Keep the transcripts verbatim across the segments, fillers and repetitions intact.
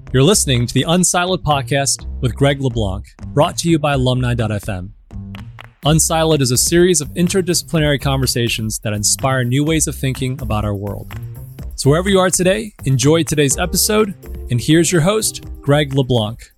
You're listening to the Unsiloed podcast with Greg LeBlanc, brought to you by alumni dot f m. Unsiloed is a series of interdisciplinary conversations that inspire new ways of thinking about our world. So wherever you are today, enjoy today's episode, and here's your host, Greg LeBlanc.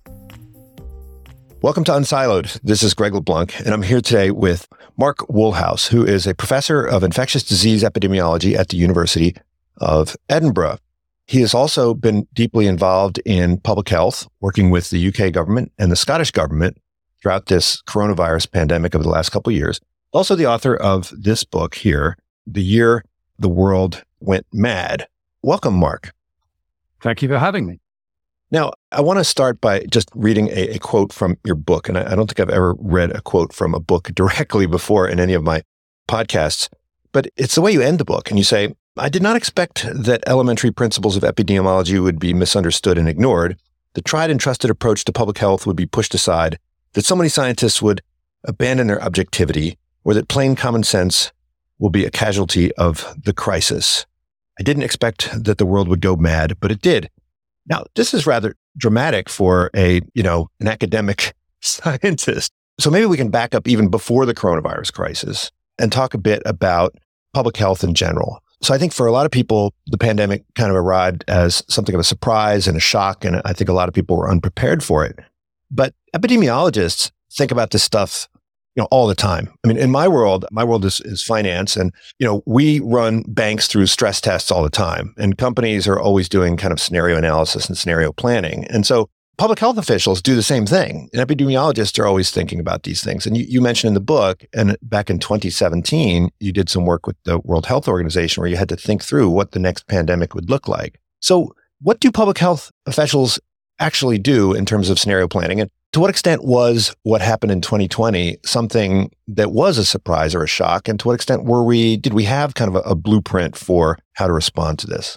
Welcome to Unsiloed. This is Greg LeBlanc, and I'm here today with Mark Woolhouse, who is a professor of infectious disease epidemiology at the University of Edinburgh. He has also been deeply involved in public health, working with the U K government and the Scottish government throughout this coronavirus pandemic over the last couple of years. Also the author of this book here, The Year the World Went Mad. Welcome, Mark. Thank you for having me. Now, I want to start by just reading a, a quote from your book. And I, I don't think I've ever read a quote from a book directly before in any of my podcasts, but it's the way you end the book. And you say, I did not expect that elementary principles of epidemiology would be misunderstood and ignored. The tried and trusted approach to public health would be pushed aside, that so many scientists would abandon their objectivity, or that plain common sense will be a casualty of the crisis. I didn't expect that the world would go mad, but it did. Now, this is rather dramatic for a, you know, an academic scientist. So maybe we can back up even before the coronavirus crisis and talk a bit about public health in general. So I think for a lot of people, the pandemic kind of arrived as something of a surprise and a shock, and I think a lot of people were unprepared for it. But epidemiologists think about this stuff, you know, all the time. I mean, in my world, my world is, is finance, and you know, we run banks through stress tests all the time, and companies are always doing kind of scenario analysis and scenario planning. And so public health officials do the same thing, and epidemiologists are always thinking about these things. And you, you mentioned in the book, and back in twenty seventeen, you did some work with the World Health Organization where you had to think through what the next pandemic would look like. So what do public health officials actually do in terms of scenario planning? And to what extent was what happened in twenty twenty something that was a surprise or a shock? And to what extent were we, did we have kind of a, a blueprint for how to respond to this?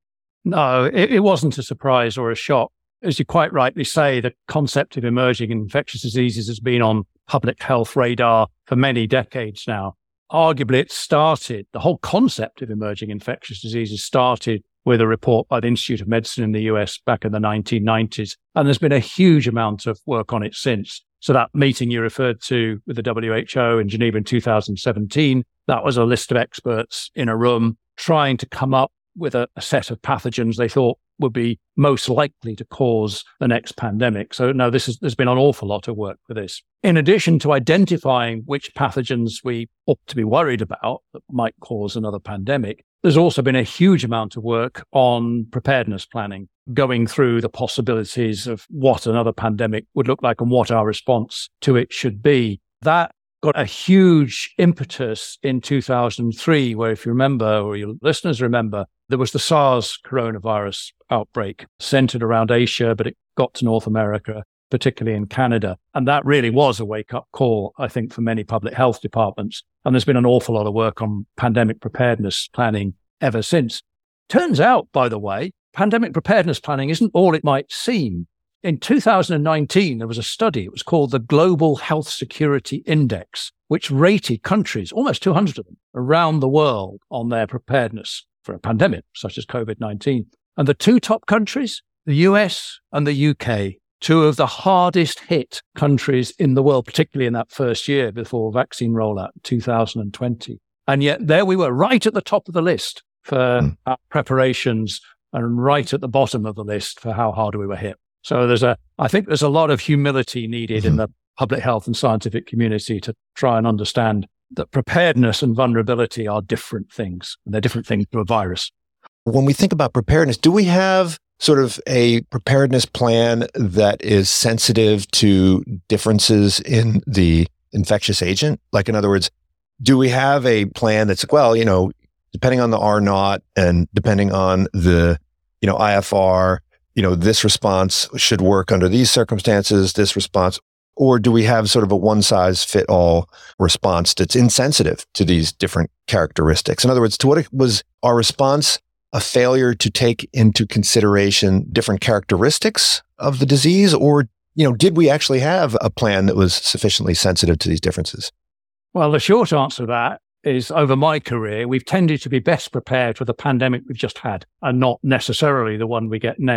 No, it, it wasn't a surprise or a shock. As you quite rightly say, the concept of emerging infectious diseases has been on public health radar for many decades now. Arguably, it started, the whole concept of emerging infectious diseases started with a report by the Institute of Medicine in the U S back in the nineteen nineties. And there's been a huge amount of work on it since. So that meeting you referred to with the W H O in Geneva in two thousand seventeen, that was a list of experts in a room trying to come up with a, a set of pathogens they thought would be most likely to cause the next pandemic. So no, this is, there's been an awful lot of work for this. In addition to identifying which pathogens we ought to be worried about that might cause another pandemic, there's also been a huge amount of work on preparedness planning, going through the possibilities of what another pandemic would look like and what our response to it should be. That got a huge impetus in two thousand three, where if you remember, or your listeners remember, there was the SARS coronavirus outbreak centered around Asia, but it got to North America, particularly in Canada. And that really was a wake-up call, I think, for many public health departments. And there's been an awful lot of work on pandemic preparedness planning ever since. Turns out, by the way, pandemic preparedness planning isn't all it might seem. In two thousand nineteen, there was a study, it was called the Global Health Security Index, which rated countries, almost two hundred of them, around the world on their preparedness for a pandemic such as COVID nineteen. And the two top countries, the U S and the U K, two of the hardest hit countries in the world, particularly in that first year before vaccine rollout, two thousand twenty. And yet there we were, right at the top of the list for mm. our preparations and right at the bottom of the list for how hard we were hit. So there's a, I think there's a lot of humility needed mm-hmm. in the public health and scientific community to try and understand that preparedness and vulnerability are different things. And they're different things to a virus. When we think about preparedness, do we have sort of a preparedness plan that is sensitive to differences in the infectious agent? Like, in other words, do we have a plan that's, well, you know, depending on the R naught and depending on the, you know, I F R, you know, this response should work under these circumstances, this response, or do we have sort of a one-size-fit-all response that's insensitive to these different characteristics? In other words, to what was our response a failure to take into consideration different characteristics of the disease, or, you know, did we actually have a plan that was sufficiently sensitive to these differences? Well, the short answer to that is, over my career, we've tended to be best prepared for the pandemic we've just had and not necessarily the one we get next.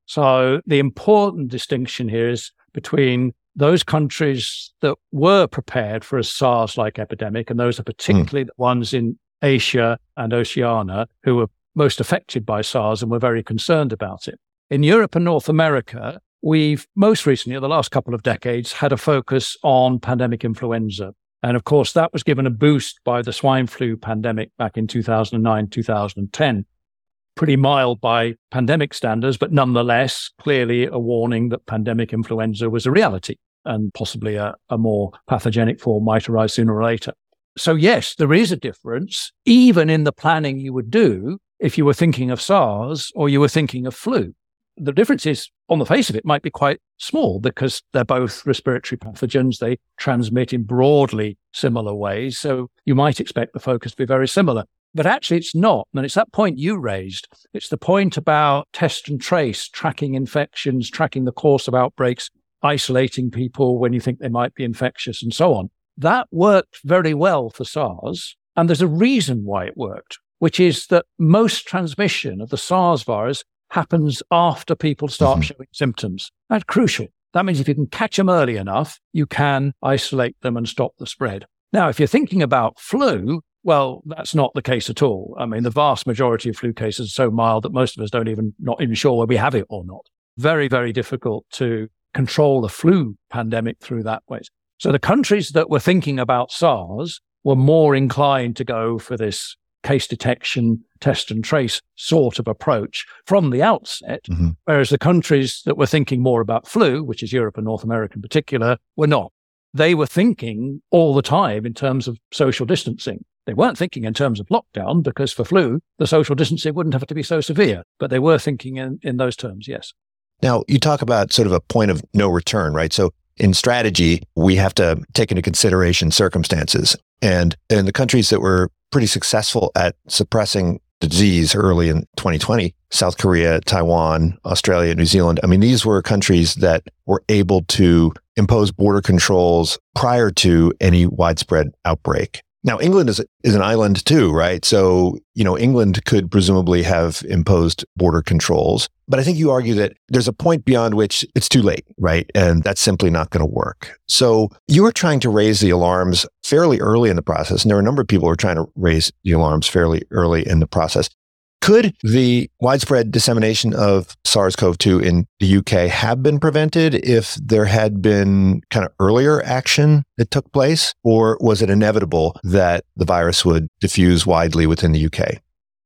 So the important distinction here is between those countries that were prepared for a SARS-like epidemic, and those are particularly mm. the ones in Asia and Oceania who were most affected by SARS and were very concerned about it. In Europe and North America, we've most recently, in the last couple of decades, had a focus on pandemic influenza. And of course, that was given a boost by the swine flu pandemic back in two thousand nine, two thousand ten. Pretty mild by pandemic standards, but nonetheless, clearly a warning that pandemic influenza was a reality and possibly a, a more pathogenic form might arise sooner or later. So yes, there is a difference, even in the planning you would do if you were thinking of SARS or you were thinking of flu. The difference is, on the face of it, might be quite small because they're both respiratory pathogens. They transmit in broadly similar ways. So you might expect the focus to be very similar. But actually, it's not. And it's that point you raised. It's the point about test and trace, tracking infections, tracking the course of outbreaks, isolating people when you think they might be infectious, and so on. That worked very well for SARS. And there's a reason why it worked, which is that most transmission of the SARS virus happens after people start mm-hmm. showing symptoms. That's crucial. That means if you can catch them early enough, you can isolate them and stop the spread. Now, if you're thinking about flu, well, that's not the case at all. I mean, the vast majority of flu cases are so mild that most of us don't even, not even sure whether we have it or not. Very, very difficult to control the flu pandemic through that way. So the countries that were thinking about SARS were more inclined to go for this case detection, test and trace sort of approach from the outset, mm-hmm. whereas the countries that were thinking more about flu, which is Europe and North America in particular, were not. They were thinking all the time in terms of social distancing. They weren't thinking in terms of lockdown because for flu, the social distancing wouldn't have to be so severe, but they were thinking in, in those terms, yes. Now, you talk about sort of a point of no return, right? So in strategy, we have to take into consideration circumstances. And in the countries that were pretty successful at suppressing the disease early in twenty twenty, South Korea, Taiwan, Australia, New Zealand, I mean, these were countries that were able to impose border controls prior to any widespread outbreak. Now, England is is an island too, right? So, you know, England could presumably have imposed border controls. But I think you argue that there's a point beyond which it's too late, right? And that's simply not going to work. So you were trying to raise the alarms fairly early in the process. And there were a number of people who were trying to raise the alarms fairly early in the process. Could the widespread dissemination of SARS-C o V two in the U K have been prevented if there had been kind of earlier action that took place? Or was it inevitable that the virus would diffuse widely within the U K?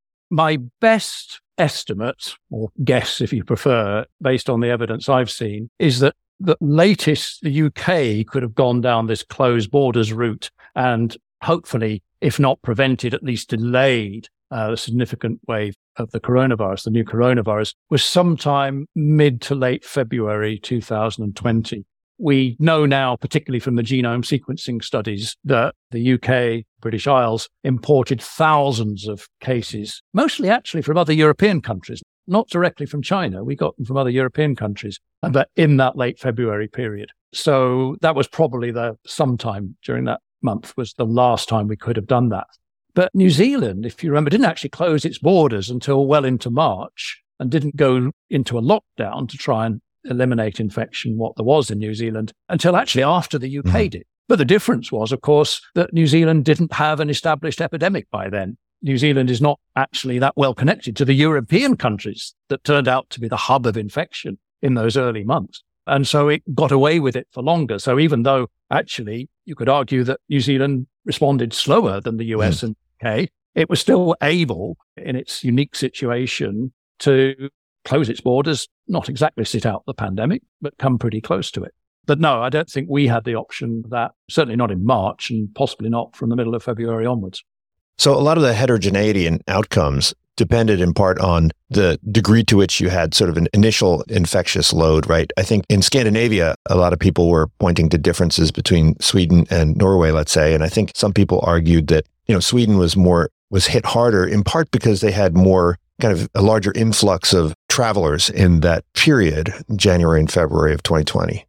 My best estimate, or guess if you prefer, based on the evidence I've seen, is that the latest the U K could have gone down this closed borders route and hopefully, if not prevented, at least delayed Uh, a significant wave of the coronavirus, the new coronavirus, was sometime mid to late February two thousand twenty. We know now, particularly from the genome sequencing studies, that the U K, British Isles, imported thousands of cases, mostly actually from other European countries, not directly from China. We got them from other European countries, but in that late February period. So that was probably the sometime during that month was the last time we could have done that. But New Zealand, if you remember, didn't actually close its borders until well into March and didn't go into a lockdown to try and eliminate infection, what there was in New Zealand, until actually after the U K mm-hmm. did. But the difference was, of course, that New Zealand didn't have an established epidemic by then. New Zealand is not actually that well connected to the European countries that turned out to be the hub of infection in those early months. And so it got away with it for longer. So even though actually you could argue that New Zealand responded slower than the U S mm. and U K, it was still able in its unique situation to close its borders, not exactly sit out the pandemic, but come pretty close to it. But no, I don't think we had the option of that, certainly not in March and possibly not from the middle of February onwards. So a lot of the heterogeneity in outcomes depended in part on the degree to which you had sort of an initial infectious load, right? I think in Scandinavia, a lot of people were pointing to differences between Sweden and Norway, let's say. And I think some people argued that, you know, Sweden was more, was hit harder in part because they had more kind of a larger influx of travelers in that period, January and February of twenty twenty.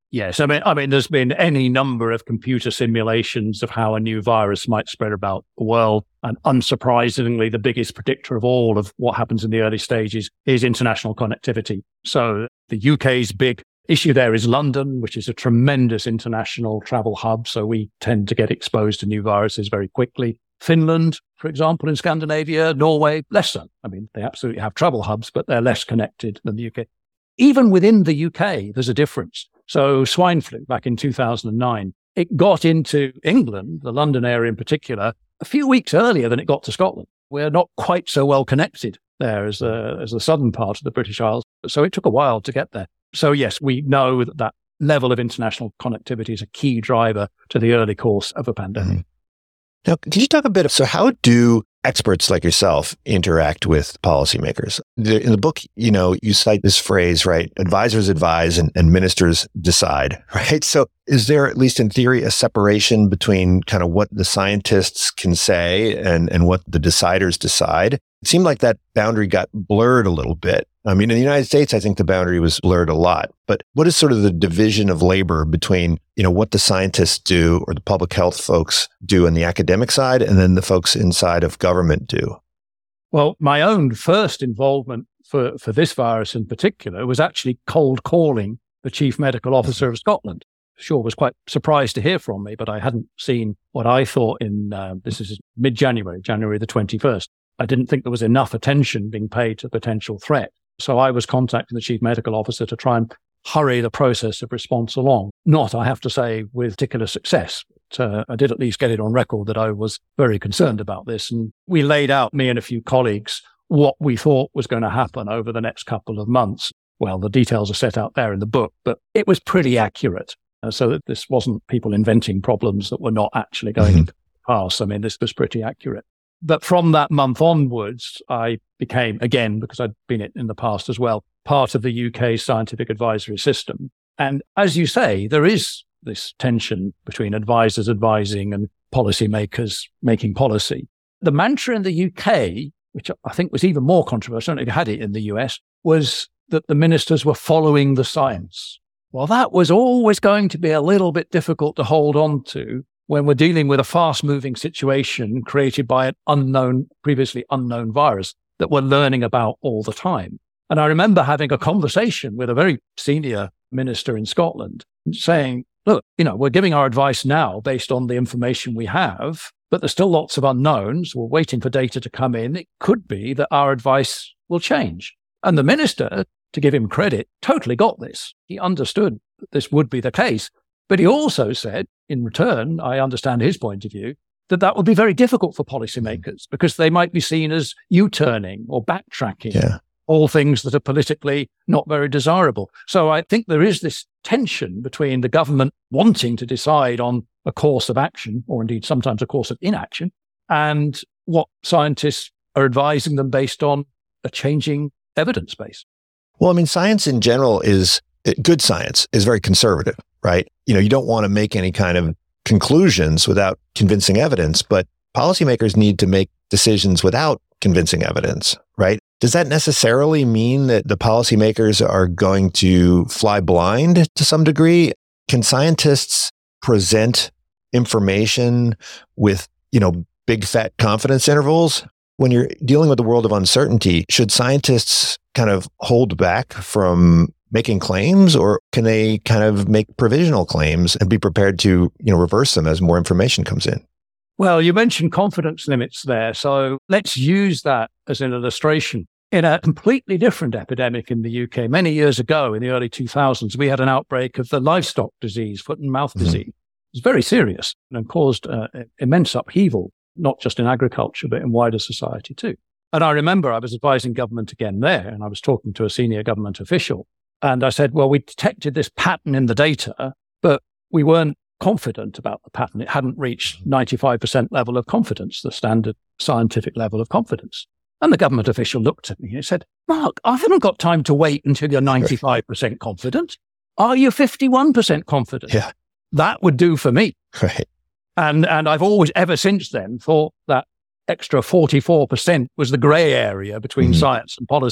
Yes, I mean, I mean, there's been any number of computer simulations of how a new virus might spread about the world. And unsurprisingly, the biggest predictor of all of what happens in the early stages is international connectivity. So the U K's big issue there is London, which is a tremendous international travel hub. So we tend to get exposed to new viruses very quickly. Finland, for example, in Scandinavia, Norway, less so. I mean, they absolutely have travel hubs, but they're less connected than the U K. Even within the U K, there's a difference. So swine flu back in two thousand nine, it got into England, the London area in particular, a few weeks earlier than it got to Scotland. We're not quite so well connected there as the, as the southern part of the British Isles. So it took a while to get there. So yes, we know that that level of international connectivity is a key driver to the early course of a pandemic. Mm-hmm. Now, can you talk a bit? So how do experts like yourself interact with policymakers? In the book, you know, you cite this phrase, right? Advisors advise and, and ministers decide, right? So is there, at least in theory, a separation between kind of what the scientists can say and, and what the deciders decide? It seemed like that boundary got blurred a little bit. I mean, in the United States, I think the boundary was blurred a lot. But what is sort of the division of labor between, you know, what the scientists do or the public health folks do on the academic side and then the folks inside of government do? Well, my own first involvement for, for this virus in particular was actually cold calling the Chief Medical Officer of Scotland. Sure, was quite surprised to hear from me, but I hadn't seen what I thought in, uh, this is mid-January, January the twenty-first. I didn't think there was enough attention being paid to the potential threat. So I was contacting the Chief Medical Officer to try and hurry the process of response along. Not, I have to say, with particular success. But, uh, I did at least get it on record that I was very concerned about this. And we laid out, me and a few colleagues, what we thought was going to happen over the next couple of months. Well, the details are set out there in the book, but it was pretty accurate. Uh, so that this wasn't people inventing problems that were not actually going mm-hmm. to pass. I mean, this was pretty accurate. But from that month onwards, I became, again, because I'd been it in the past as well, part of the U K scientific advisory system. And as you say, there is this tension between advisors advising and policymakers making policy. The mantra in the U K, which I think was even more controversial, I don't know if you had it in the U S, was that the ministers were following the science. Well, that was always going to be a little bit difficult to hold on to when we're dealing with a fast-moving situation created by an unknown, previously unknown virus that we're learning about all the time. And I remember having a conversation with a very senior minister in Scotland saying, look, you know, we're giving our advice now based on the information we have, but there's still lots of unknowns. We're waiting for data to come in. It could be that our advice will change. And the minister, to give him credit, totally got this. He understood that this would be the case. But he also said, in return, I understand his point of view, that that would be very difficult for policymakers because they might be seen as U-turning or backtracking, yeah. all things that are politically not very desirable. So I think there is this tension between the government wanting to decide on a course of action, or indeed sometimes a course of inaction, and what scientists are advising them based on a changing evidence base. Well, I mean, science in general is, good science is very conservative, right? You know, you don't want to make any kind of conclusions without convincing evidence, but policymakers need to make decisions without convincing evidence, right? Does that necessarily mean that the policymakers are going to fly blind to some degree? Can scientists present information with, you know, big fat confidence intervals? When you're dealing with the world of uncertainty, should scientists kind of hold back from making claims, or can they kind of make provisional claims and be prepared to, you know, reverse them as more information comes in? Well, you mentioned confidence limits there. So let's use that as an illustration. In a completely different epidemic in the U K, many years ago in the early two thousands, we had an outbreak of the livestock disease, foot and mouth mm-hmm. disease. It was very serious and caused uh, immense upheaval, not just in agriculture, but in wider society too. And I remember I was advising government again there, and I was talking to a senior government official. And I said, well, we detected this pattern in the data, but we weren't confident about the pattern. It hadn't reached ninety-five percent level of confidence, the standard scientific level of confidence. And the government official looked at me and said, Mark, I haven't got time to wait until you're ninety-five percent confident. Are you fifty-one percent confident? Yeah. That would do for me. Right. And, and I've always, ever since then, thought that extra forty-four percent was the grey area between mm-hmm. science and policy.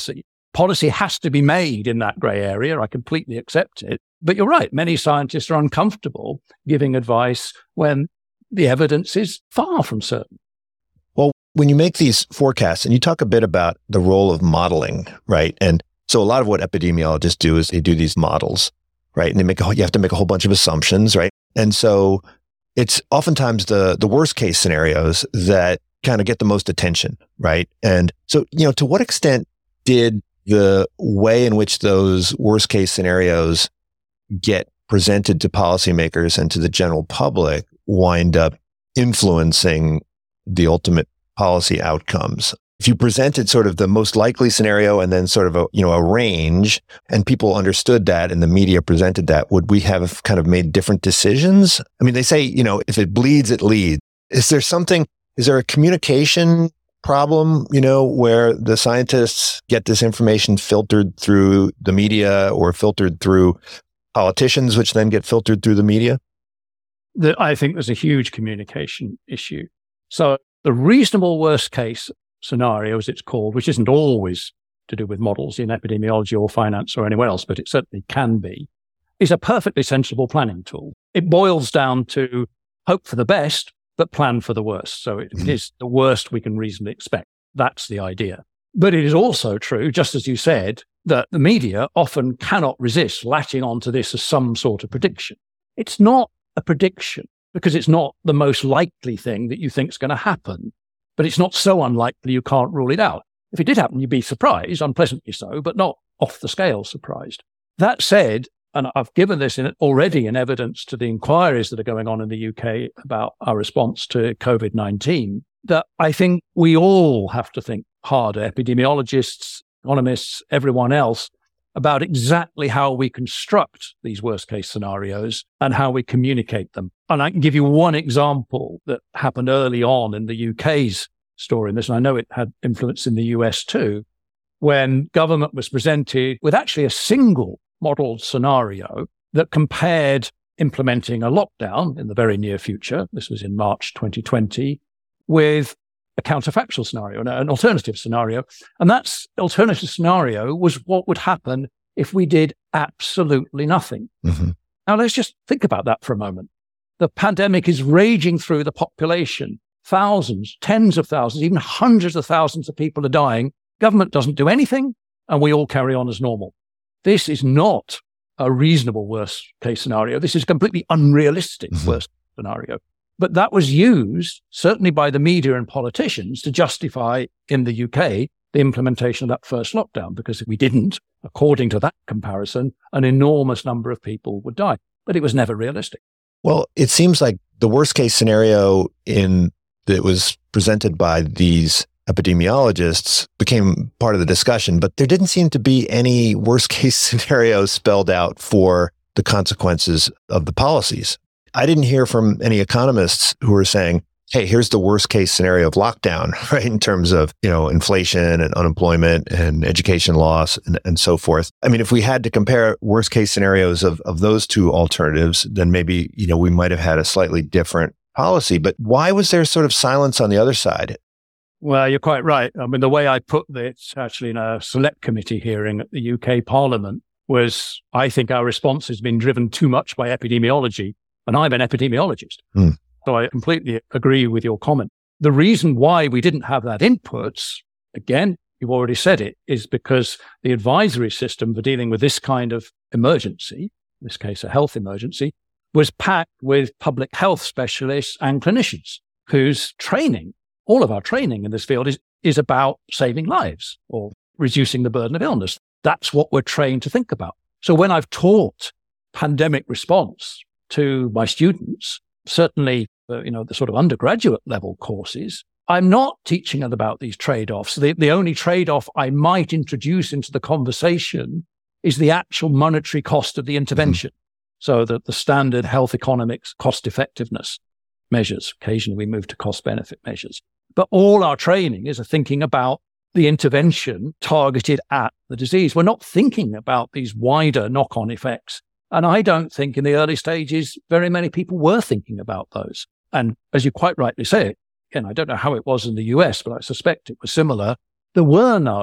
Policy has to be made in that grey area. I completely accept it. But you're right. Many scientists are uncomfortable giving advice when the evidence is far from certain. Well, when you make these forecasts, and you talk a bit about the role of modeling, right? And so a lot of what epidemiologists do is they do these models, right? And they make a, you have to make a whole bunch of assumptions, right? And so it's oftentimes the the worst case scenarios that kind of get the most attention, right? And so, you know, to what extent did the way in which those worst case scenarios get presented to policymakers and to the general public wind up influencing the ultimate policy outcomes? If you presented sort of the most likely scenario and then sort of a, you know, a range, and people understood that and the media presented that, would we have kind of made different decisions? I mean, they say, you know, if it bleeds, it leads. Is there something, is there a communication problem, you know, where the scientists get this information filtered through the media or filtered through politicians, which then get filtered through the media? The, I think there's a huge communication issue. So the reasonable worst case scenario, as it's called, which isn't always to do with models in epidemiology or finance or anywhere else, but it certainly can be, is a perfectly sensible planning tool. It boils down to hope for the best, but plan for the worst. So it, it is the worst we can reasonably expect. That's the idea. But it is also true, just as you said, that the media often cannot resist latching onto this as some sort of prediction. It's not a prediction because it's not the most likely thing that you think is going to happen. But it's not so unlikely you can't rule it out. If it did happen, you'd be surprised, unpleasantly so, but not off the scale surprised. That said, and I've given this in already in evidence to the inquiries that are going on in the U K about our response to COVID nineteen, that I think we all have to think harder, epidemiologists, economists, everyone else, about exactly how we construct these worst case scenarios and how we communicate them. And I can give you one example that happened early on in the U K's story in this, and I know it had influence in the U S too, when government was presented with actually a single model scenario that compared implementing a lockdown in the very near future, this was in March twenty twenty, with a counterfactual scenario, an alternative scenario. And that alternative scenario was what would happen if we did absolutely nothing. Mm-hmm. Now, let's just think about that for a moment. The pandemic is raging through the population. Thousands, tens of thousands, even hundreds of thousands of people are dying. Government doesn't do anything, and we all carry on as normal. This is not a reasonable worst case scenario. This is a completely unrealistic mm-hmm. worst scenario. But that was used, certainly by the media and politicians, to justify, in the U K, the implementation of that first lockdown, because if we didn't, according to that comparison, an enormous number of people would die. But it was never realistic. Well, it seems like the worst case scenario in that was presented by these epidemiologists became part of the discussion, but there didn't seem to be any worst case scenarios spelled out for the consequences of the policies. I didn't hear from any economists who were saying, hey, here's the worst case scenario of lockdown, right? In terms of, you know, inflation and unemployment and education loss and, and so forth. I mean, if we had to compare worst case scenarios of, of those two alternatives, then maybe, you know, we might have had a slightly different policy. But why was there sort of silence on the other side? Well, you're quite right. I mean, the way I put this actually in a select committee hearing at the U K Parliament was, I think our response has been driven too much by epidemiology. And I'm an epidemiologist. Mm. So I completely agree with your comment. The reason why we didn't have that input, again, you've already said it, is because the advisory system for dealing with this kind of emergency, in this case, a health emergency, was packed with public health specialists and clinicians whose training, all of our training in this field is, is about saving lives or reducing the burden of illness. That's what we're trained to think about. So when I've taught pandemic response to my students, certainly, uh, you know, the sort of undergraduate level courses, I'm not teaching them about these trade-offs. The, the only trade-off I might introduce into the conversation is the actual monetary cost of the intervention. Mm-hmm. So that the standard health economics cost effectiveness measures, occasionally we move to cost benefit measures. But all our training is a thinking about the intervention targeted at the disease. We're not thinking about these wider knock-on effects. And I don't think in the early stages, very many people were thinking about those. And as you quite rightly say, again, I don't know how it was in the U S, but I suspect it was similar. There were no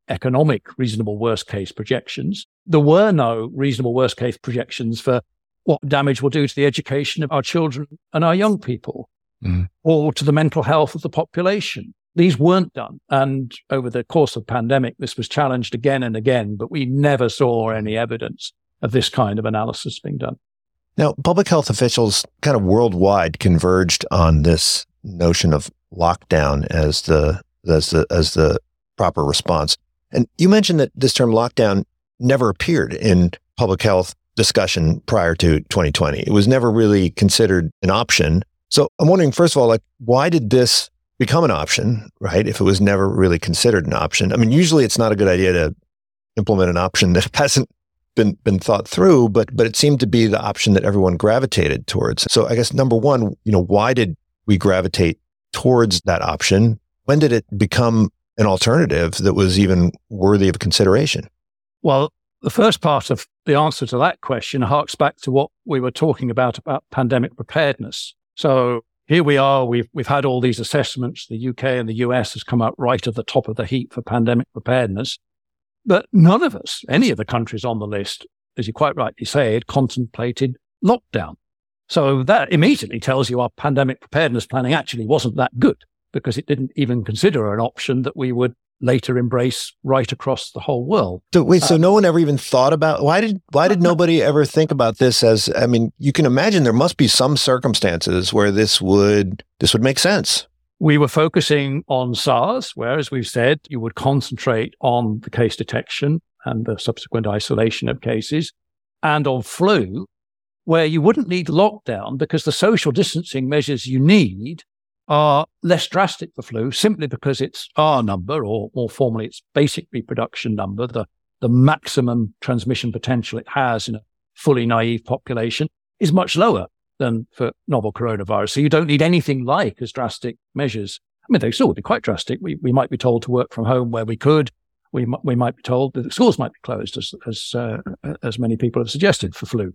economic reasonable worst case projections. There were no reasonable worst case projections for what damage will do to the education of our children and our young people, mm. or to the mental health of the population. These weren't done. And over the course of the pandemic, this was challenged again and again, but we never saw any evidence of this kind of analysis being done. Now, public health officials kind of worldwide converged on this notion of lockdown as the as the as the proper response. And you mentioned that this term lockdown never appeared in public health discussion prior to twenty twenty. It was never really considered an option. So I'm wondering, first of all, like, why did this become an option, right? If it was never really considered an option. I mean, usually it's not a good idea to implement an option that hasn't been been thought through, but but it seemed to be the option that everyone gravitated towards. So I guess number one, you know, why did we gravitate towards that option? When did it become an alternative that was even worthy of consideration? Well, the first part of the answer to that question harks back to what we were talking about, about pandemic preparedness. So here we are, we've we've had all these assessments. The U K and the U S has come out right at the top of the heap for pandemic preparedness. But none of us, any of the countries on the list, as you quite rightly say, had contemplated lockdown. So that immediately tells you our pandemic preparedness planning actually wasn't that good, because it didn't even consider an option that we would later embrace right across the whole world. So wait, so um, no one ever even thought about, why did why did nobody ever think about this as, I mean, you can imagine there must be some circumstances where this would this would make sense. We were focusing on SARS, where, as we've said, you would concentrate on the case detection and the subsequent isolation of cases, and on flu, where you wouldn't need lockdown because the social distancing measures you need are less drastic for flu, simply because its R number, or more formally its basic reproduction number, the, the maximum transmission potential it has in a fully naive population, is much lower than for novel coronavirus. So you don't need anything like as drastic measures. I mean, they still would be quite drastic. We we might be told to work from home where we could. We m- we might be told that the schools might be closed, as as uh, as many people have suggested for flu.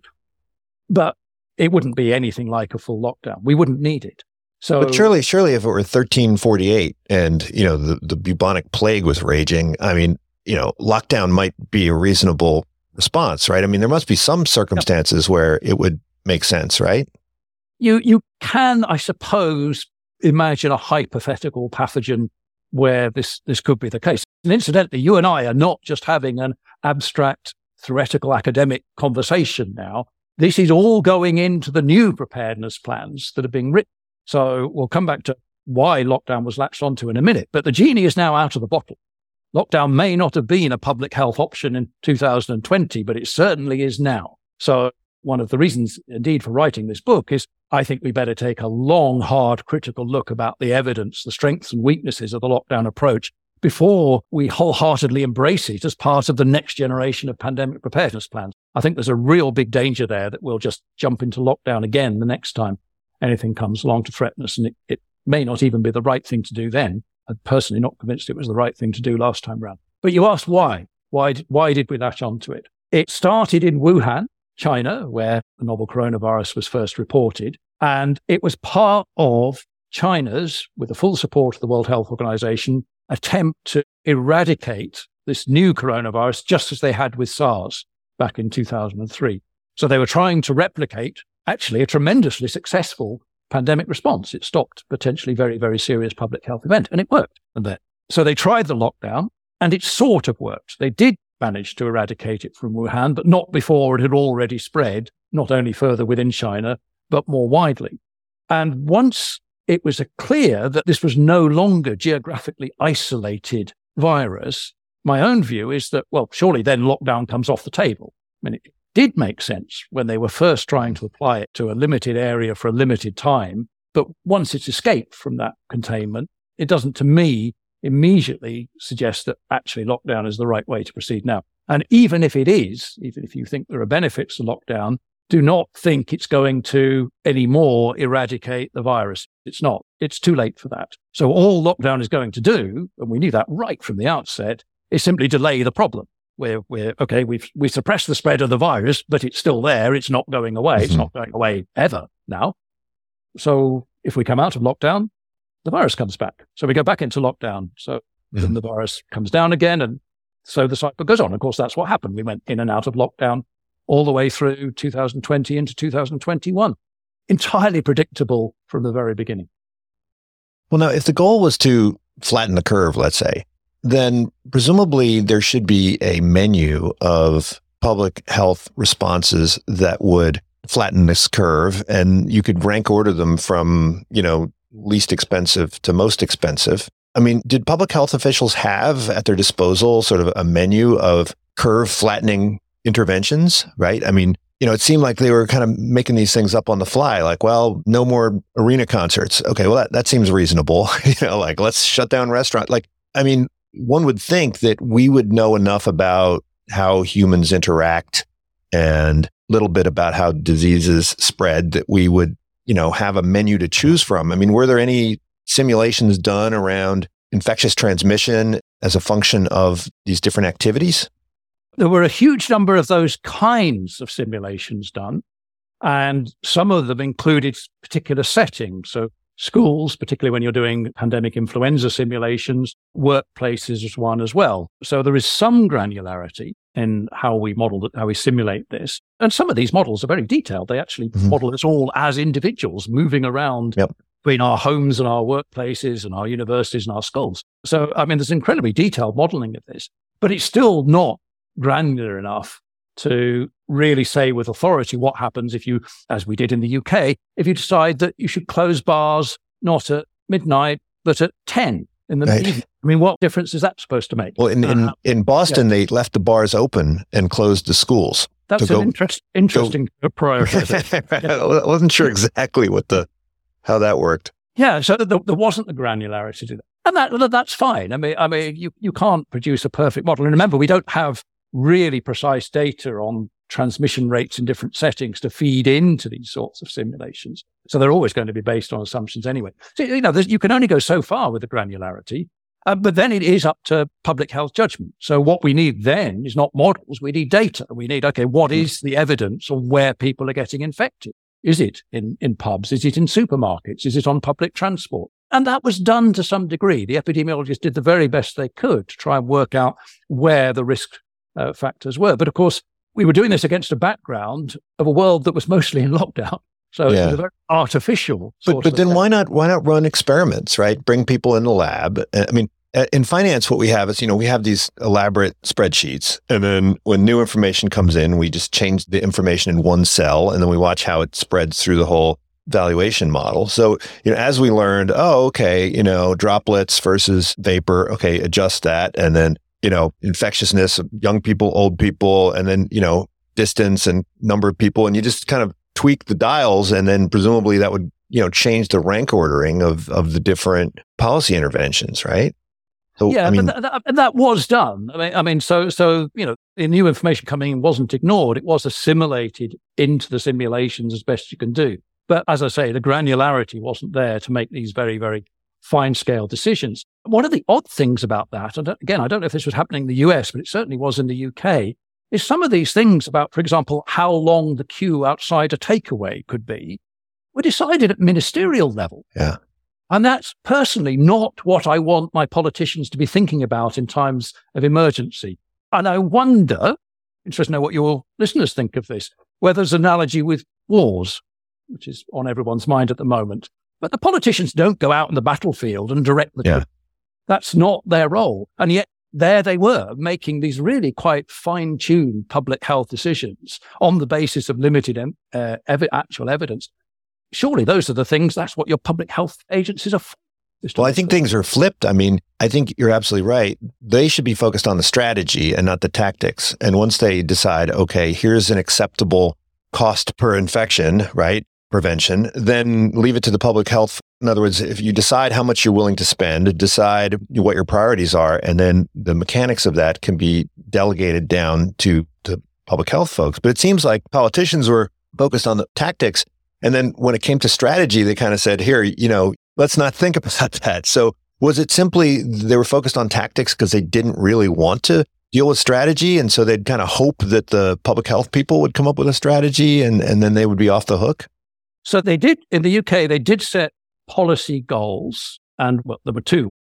But it wouldn't be anything like a full lockdown. We wouldn't need it. So, but surely, surely, if it were thirteen forty-eight and you know the, the bubonic plague was raging, I mean, you know, lockdown might be a reasonable response, right? I mean, there must be some circumstances yep. where it would make sense, right? You you can, I suppose, imagine a hypothetical pathogen where this this could be the case. And incidentally, you and I are not just having an abstract, theoretical, academic conversation now. This is all going into the new preparedness plans that are being written. So we'll come back to why lockdown was latched onto in a minute. But the genie is now out of the bottle. Lockdown may not have been a public health option in two thousand twenty, but it certainly is now. So one of the reasons, indeed, for writing this book is I think we better take a long, hard, critical look about the evidence, the strengths and weaknesses of the lockdown approach before we wholeheartedly embrace it as part of the next generation of pandemic preparedness plans. I think there's a real big danger there that we'll just jump into lockdown again the next time anything comes along to threaten us. And it, it may not even be the right thing to do then. I'm personally not convinced it was the right thing to do last time round. But you asked why. Why, why did we latch onto it? It started in Wuhan, China, where the novel coronavirus was first reported. And it was part of China's, with the full support of the World Health Organization, attempt to eradicate this new coronavirus, just as they had with SARS back in two thousand three. So they were trying to replicate, actually, a tremendously successful pandemic response. It stopped potentially very, very serious public health event, and it worked. So they tried the lockdown, and it sort of worked. They did manage to eradicate it from Wuhan, but not before it had already spread, not only further within China, but more widely. And once it was clear that this was no longer geographically isolated virus, my own view is that, well, surely then lockdown comes off the table. I mean, it did make sense when they were first trying to apply it to a limited area for a limited time. But once it's escaped from that containment, it doesn't, to me, immediately suggest that actually lockdown is the right way to proceed now. And even if it is, even if you think there are benefits to lockdown, do not think it's going to anymore eradicate the virus. It's not. It's too late for that. So all lockdown is going to do, and we knew that right from the outset, is simply delay the problem. We're, we're okay, we've we suppressed the spread of the virus, but it's still there. It's not going away. Mm-hmm. It's not going away ever now. So if we come out of lockdown, the virus comes back. So we go back into lockdown. So mm-hmm. then the virus comes down again, and So the cycle goes on. Of course, that's what happened. We went in and out of lockdown all the way through two thousand twenty into two thousand twenty-one. Entirely predictable from the very beginning. Well, now, if the goal was to flatten the curve, let's say, then presumably there should be a menu of public health responses that would flatten this curve, and you could rank order them from, you know, least expensive to most expensive. I mean, did public health officials have at their disposal sort of a menu of curve flattening interventions, right? I mean, you know, it seemed like they were kind of making these things up on the fly, like, well, no more arena concerts. Okay, well, that, that seems reasonable. You know, like, let's shut down restaurants. Like, I mean, one would think that we would know enough about how humans interact and a little bit about how diseases spread that we would, you know, have a menu to choose from. I mean, were there any simulations done around infectious transmission as a function of these different activities? There were a huge number of those kinds of simulations done, and some of them included particular settings. So schools, particularly when you're doing pandemic influenza simulations, workplaces is one as well. So there is some granularity in how we model it, how we simulate this. And some of these models are very detailed. They actually mm-hmm. model us all as individuals moving around yep. between our homes and our workplaces and our universities and our schools. So, I mean, there's incredibly detailed modeling of this, but it's still not granular enough to really say with authority what happens if you, as we did in the U K, if you decide that you should close bars not at midnight, but at ten in the right. evening. I mean, what difference is that supposed to make? Well, in, in, in Boston, yeah. they left the bars open and closed the schools. That's an go, interest, interesting go, prioritization. Yeah. I wasn't sure exactly what the how that worked. Yeah, so there, there wasn't the granularity to that. And that that's fine. I mean, I mean, you, you can't produce a perfect model. And remember, we don't have really precise data on transmission rates in different settings to feed into these sorts of simulations. So they're always going to be based on assumptions anyway. So, you know, you can only go so far with the granularity, uh, but then it is up to public health judgment. So what we need then is not models. We need data. We need, okay, what is the evidence on where people are getting infected? Is it in, in pubs? Is it in supermarkets? Is it on public transport? And that was done to some degree. The epidemiologists did the very best they could to try and work out where the risk uh, factors were. But of course, we were doing this against a background of a world that was mostly in lockdown. So yeah. it was a very artificial. But, but then why not, why not run experiments, right? Bring people in the lab. I mean, in finance, what we have is, you know, we have these elaborate spreadsheets. And then when new information comes in, we just change the information in one cell. And then we watch how it spreads through the whole valuation model. So, you know, as we learned, oh, okay, you know, droplets versus vapor. Okay, adjust that. And then, you know, infectiousness of young people, old people, and then, you know, distance and number of people. And you just kind of tweak the dials. And then presumably that would, you know, change the rank ordering of, of the different policy interventions, right? So, yeah, I mean, but that, that, that was done. I mean, I mean, so, so, you know, the new information coming in wasn't ignored. It was assimilated into the simulations as best you can do. But as I say, the granularity wasn't there to make these very, very fine-scale decisions. One of the odd things about that, and again, I don't know if this was happening in the U S, but it certainly was in the U K, is some of these things about, for example, how long the queue outside a takeaway could be, were decided at ministerial level. Yeah. And that's personally not what I want my politicians to be thinking about in times of emergency. And I wonder, interested to know what your listeners think of this, whether there's an analogy with wars, which is on everyone's mind at the moment. But the politicians don't go out on the battlefield and direct the yeah. troops. That's not their role. And yet there they were making these really quite fine-tuned public health decisions on the basis of limited uh, ev- actual evidence. Surely those are the things, that's what your public health agencies are for. Well, I think things are flipped. I mean, I think you're absolutely right. They should be focused on the strategy and not the tactics. And once they decide, okay, here's an acceptable cost per infection, right? Prevention, then leave it to the public health. In other words, if you decide how much you're willing to spend, decide what your priorities are, and then the mechanics of that can be delegated down to the public health folks. But it seems like politicians were focused on the tactics. And then when it came to strategy, they kind of said, here, you know, let's not think about that. So was it simply they were focused on tactics because they didn't really want to deal with strategy? And so they'd kind of hope that the public health people would come up with a strategy and, and then they would be off the hook? So they did, in the U K, they did set policy goals. And well, there were two.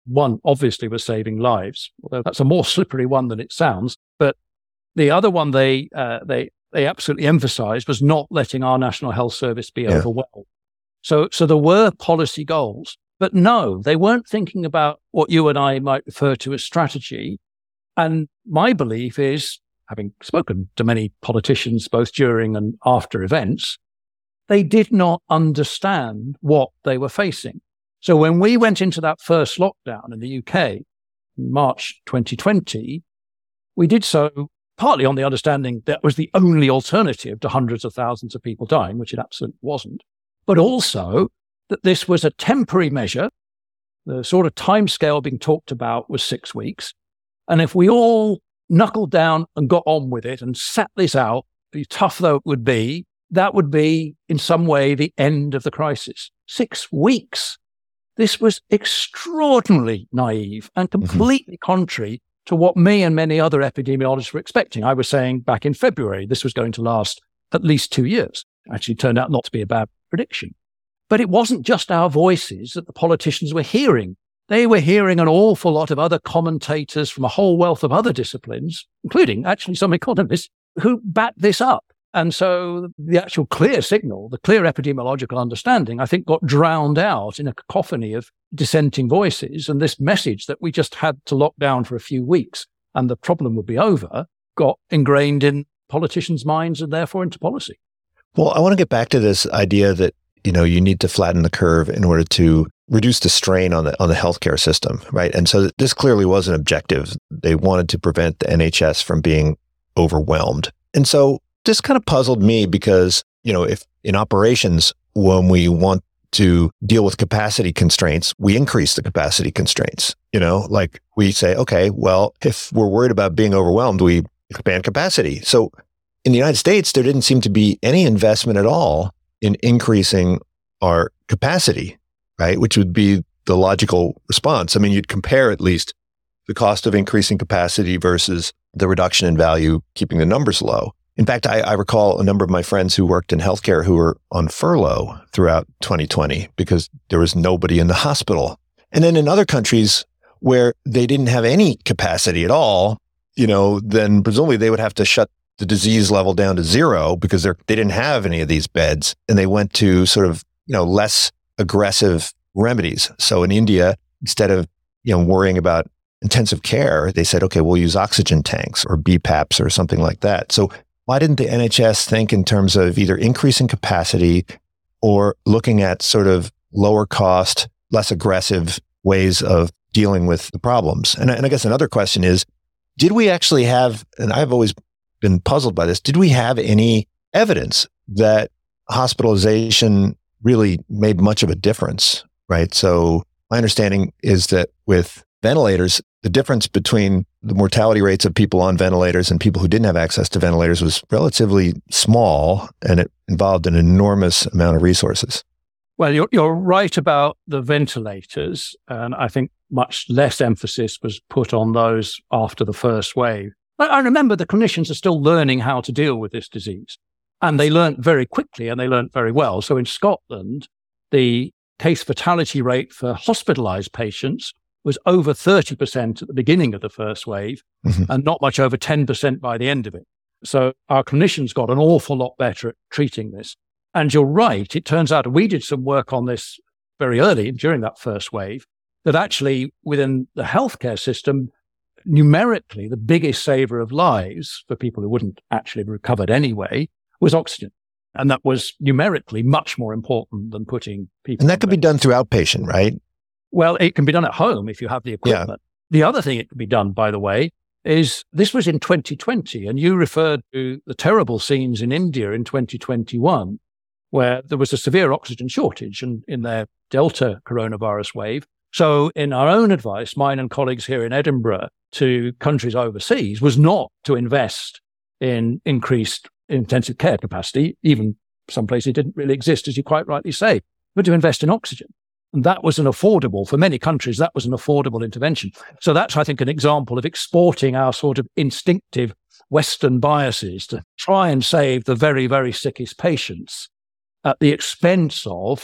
One obviously was saving lives, although that's a more slippery one than it sounds. But the other one they uh, they they absolutely emphasized was not letting our National Health Service be yeah. overwhelmed. So, so there were policy goals, but no, they weren't thinking about what you and I might refer to as strategy. And my belief is, having spoken to many politicians both during and after events, they did not understand what they were facing. So when we went into that first lockdown in the U K in March twenty twenty, we did so partly on the understanding that was the only alternative to hundreds of thousands of people dying, which it absolutely wasn't, but also that this was a temporary measure. The sort of timescale being talked about was six weeks. And if we all knuckled down and got on with it and sat this out, be tough though it would be, that would be in some way the end of the crisis. Six weeks. This was extraordinarily naive and completely mm-hmm. contrary to what me and many other epidemiologists were expecting. I was saying back in February, this was going to last at least two years. Actually turned out not to be a bad prediction. But it wasn't just our voices that the politicians were hearing. They were hearing an awful lot of other commentators from a whole wealth of other disciplines, including actually some economists, who backed this up. And so the actual clear signal, the clear epidemiological understanding, I think got drowned out in a cacophony of dissenting voices. And this message that we just had to lock down for a few weeks and the problem would be over got ingrained in politicians' minds and therefore into policy. Well, I want to get back to this idea that, you know, you need to flatten the curve in order to reduce the strain on the on the healthcare system, right? And so this clearly was an objective. They wanted to prevent the N H S from being overwhelmed. And so this kind of puzzled me because, you know, if in operations, when we want to deal with capacity constraints, we increase the capacity constraints, you know, like we say, okay, well, if we're worried about being overwhelmed, we expand capacity. So in the United States, there didn't seem to be any investment at all in increasing our capacity, right? Which would be the logical response. I mean, you'd compare at least the cost of increasing capacity versus the reduction in value, keeping the numbers low. In fact, I, I recall a number of my friends who worked in healthcare who were on furlough throughout twenty twenty because there was nobody in the hospital. And then in other countries where they didn't have any capacity at all, you know, then presumably they would have to shut the disease level down to zero because they they didn't have any of these beds. And they went to sort of, you know, less aggressive remedies. So in India, instead of, you know, worrying about intensive care, they said, okay, we'll use oxygen tanks or B PAPs or something like that. So why didn't the N H S think in terms of either increasing capacity or looking at sort of lower cost, less aggressive ways of dealing with the problems? And, and I guess another question is, did we actually have, and I've always been puzzled by this, did we have any evidence that hospitalization really made much of a difference, right? So my understanding is that with ventilators, the difference between the mortality rates of people on ventilators and people who didn't have access to ventilators was relatively small, and it involved an enormous amount of resources. Well, you're, you're right about the ventilators, and I think much less emphasis was put on those after the first wave. I, I remember the clinicians are still learning how to deal with this disease, and they learned very quickly and they learned very well. So in Scotland, the case fatality rate for hospitalized patients was over thirty percent at the beginning of the first wave mm-hmm. and not much over ten percent by the end of it. So our clinicians got an awful lot better at treating this. And you're right, it turns out we did some work on this very early during that first wave, that actually within the healthcare system, numerically, the biggest saver of lives for people who wouldn't actually have recovered anyway was oxygen. And that was numerically much more important than putting people. And that could be done through outpatient, right? Well, it can be done at home if you have the equipment. Yeah. The other thing it can be done, by the way, is this was in twenty twenty, and you referred to the terrible scenes in India in twenty twenty-one, where there was a severe oxygen shortage in, in their Delta coronavirus wave. So in our own advice, mine and colleagues here in Edinburgh to countries overseas was not to invest in increased intensive care capacity, even some places it didn't really exist, as you quite rightly say, but to invest in oxygen. And that was an affordable, for many countries, that was an affordable intervention. So that's, I think, an example of exporting our sort of instinctive Western biases to try and save the very, very sickest patients at the expense of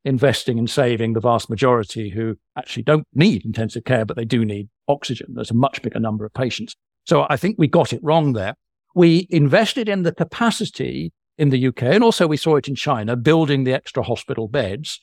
investing and saving the vast majority who actually don't need intensive care, but they do need oxygen. There's a much bigger number of patients. So I think we got it wrong there. We invested in the capacity in the U K, and also we saw it in China, building the extra hospital beds.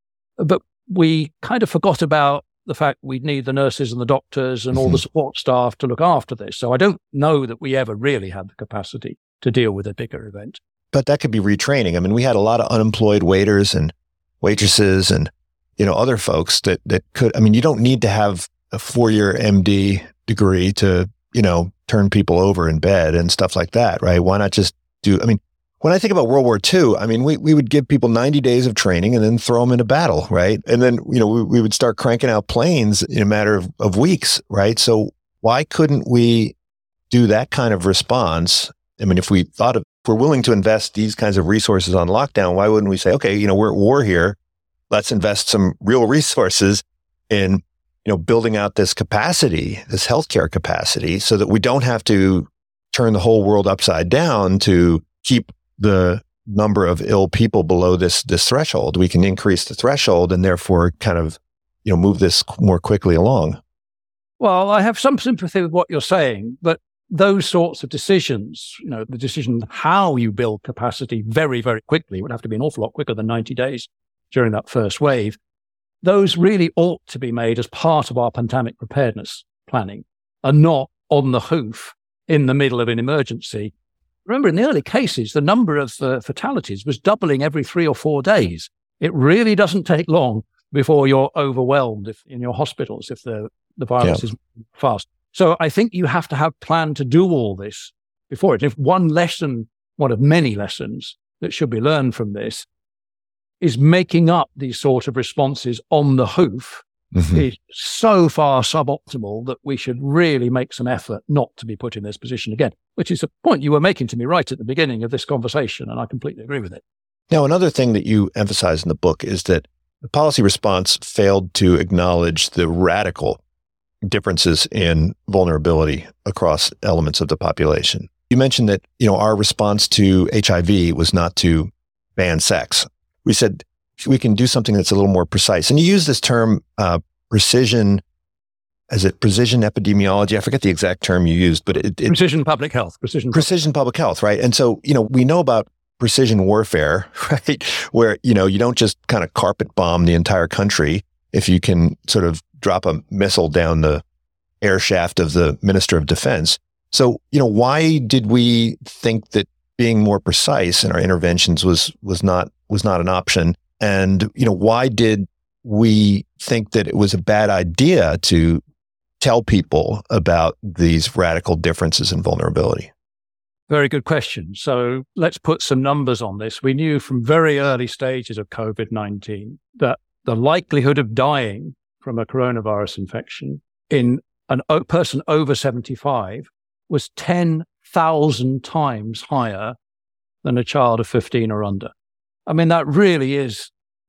But we kind of forgot about the fact we'd need the nurses and the doctors and all the support staff to look after this. So I don't know that we ever really had the capacity to deal with a bigger event. But that could be retraining. I mean, we had a lot of unemployed waiters and waitresses and, you know, other folks that, that could, I mean, you don't need to have a four-year M D degree to, you know, turn people over in bed and stuff like that, right? Why not just do, I mean, when I think about World War Two, I mean, we, we would give people ninety days of training and then throw them into battle, right? And then, you know, we, we would start cranking out planes in a matter of, of weeks, right? So why couldn't we do that kind of response? I mean, if we thought of, if we're willing to invest these kinds of resources on lockdown, why wouldn't we say, okay, you know, we're at war here. Let's invest some real resources in, you know, building out this capacity, this healthcare capacity, so that we don't have to turn the whole world upside down to keep the number of ill people below this this threshold. We can increase the threshold and therefore kind of, you know, move this more quickly along. Well, I have some sympathy with what you're saying, but those sorts of decisions, you know, the decision how you build capacity very, very quickly, would have to be an awful lot quicker than ninety days during that first wave. Those really ought to be made as part of our pandemic preparedness planning and not on the hoof in the middle of an emergency. Remember, in the early cases, the number of uh, fatalities was doubling every three or four days. It really doesn't take long before you're overwhelmed if, in your hospitals if the, the virus yeah. is fast. So I think you have to have planned to do all this before it. If one lesson, one of many lessons that should be learned from this, is making up these sort of responses on the hoof, mm-hmm. is so far suboptimal that we should really make some effort not to be put in this position again, which is a point you were making to me right at the beginning of this conversation, and I completely agree with it. Now, another thing that you emphasize in the book is that the policy response failed to acknowledge the radical differences in vulnerability across elements of the population. You mentioned that, you know, our response to H I V was not to ban sex. We said we can do something that's a little more precise. And you use this term, uh, precision, is it precision epidemiology? I forget the exact term you used, but it, it precision public health, precision, precision public health, right? And so, you know, we know about precision warfare, right? Where, you know, you don't just kind of carpet bomb the entire country if you can sort of drop a missile down the air shaft of the Minister of Defense. So, you know, why did we think that being more precise in our interventions was was not was not an option? And, you know, why did we think that it was a bad idea to tell people about these radical differences in vulnerability? Very good question. So let's put some numbers on this. We knew from very early stages of COVID nineteen that the likelihood of dying from a coronavirus infection in a person over seventy-five was ten thousand times higher than a child of fifteen or under. I mean, that really is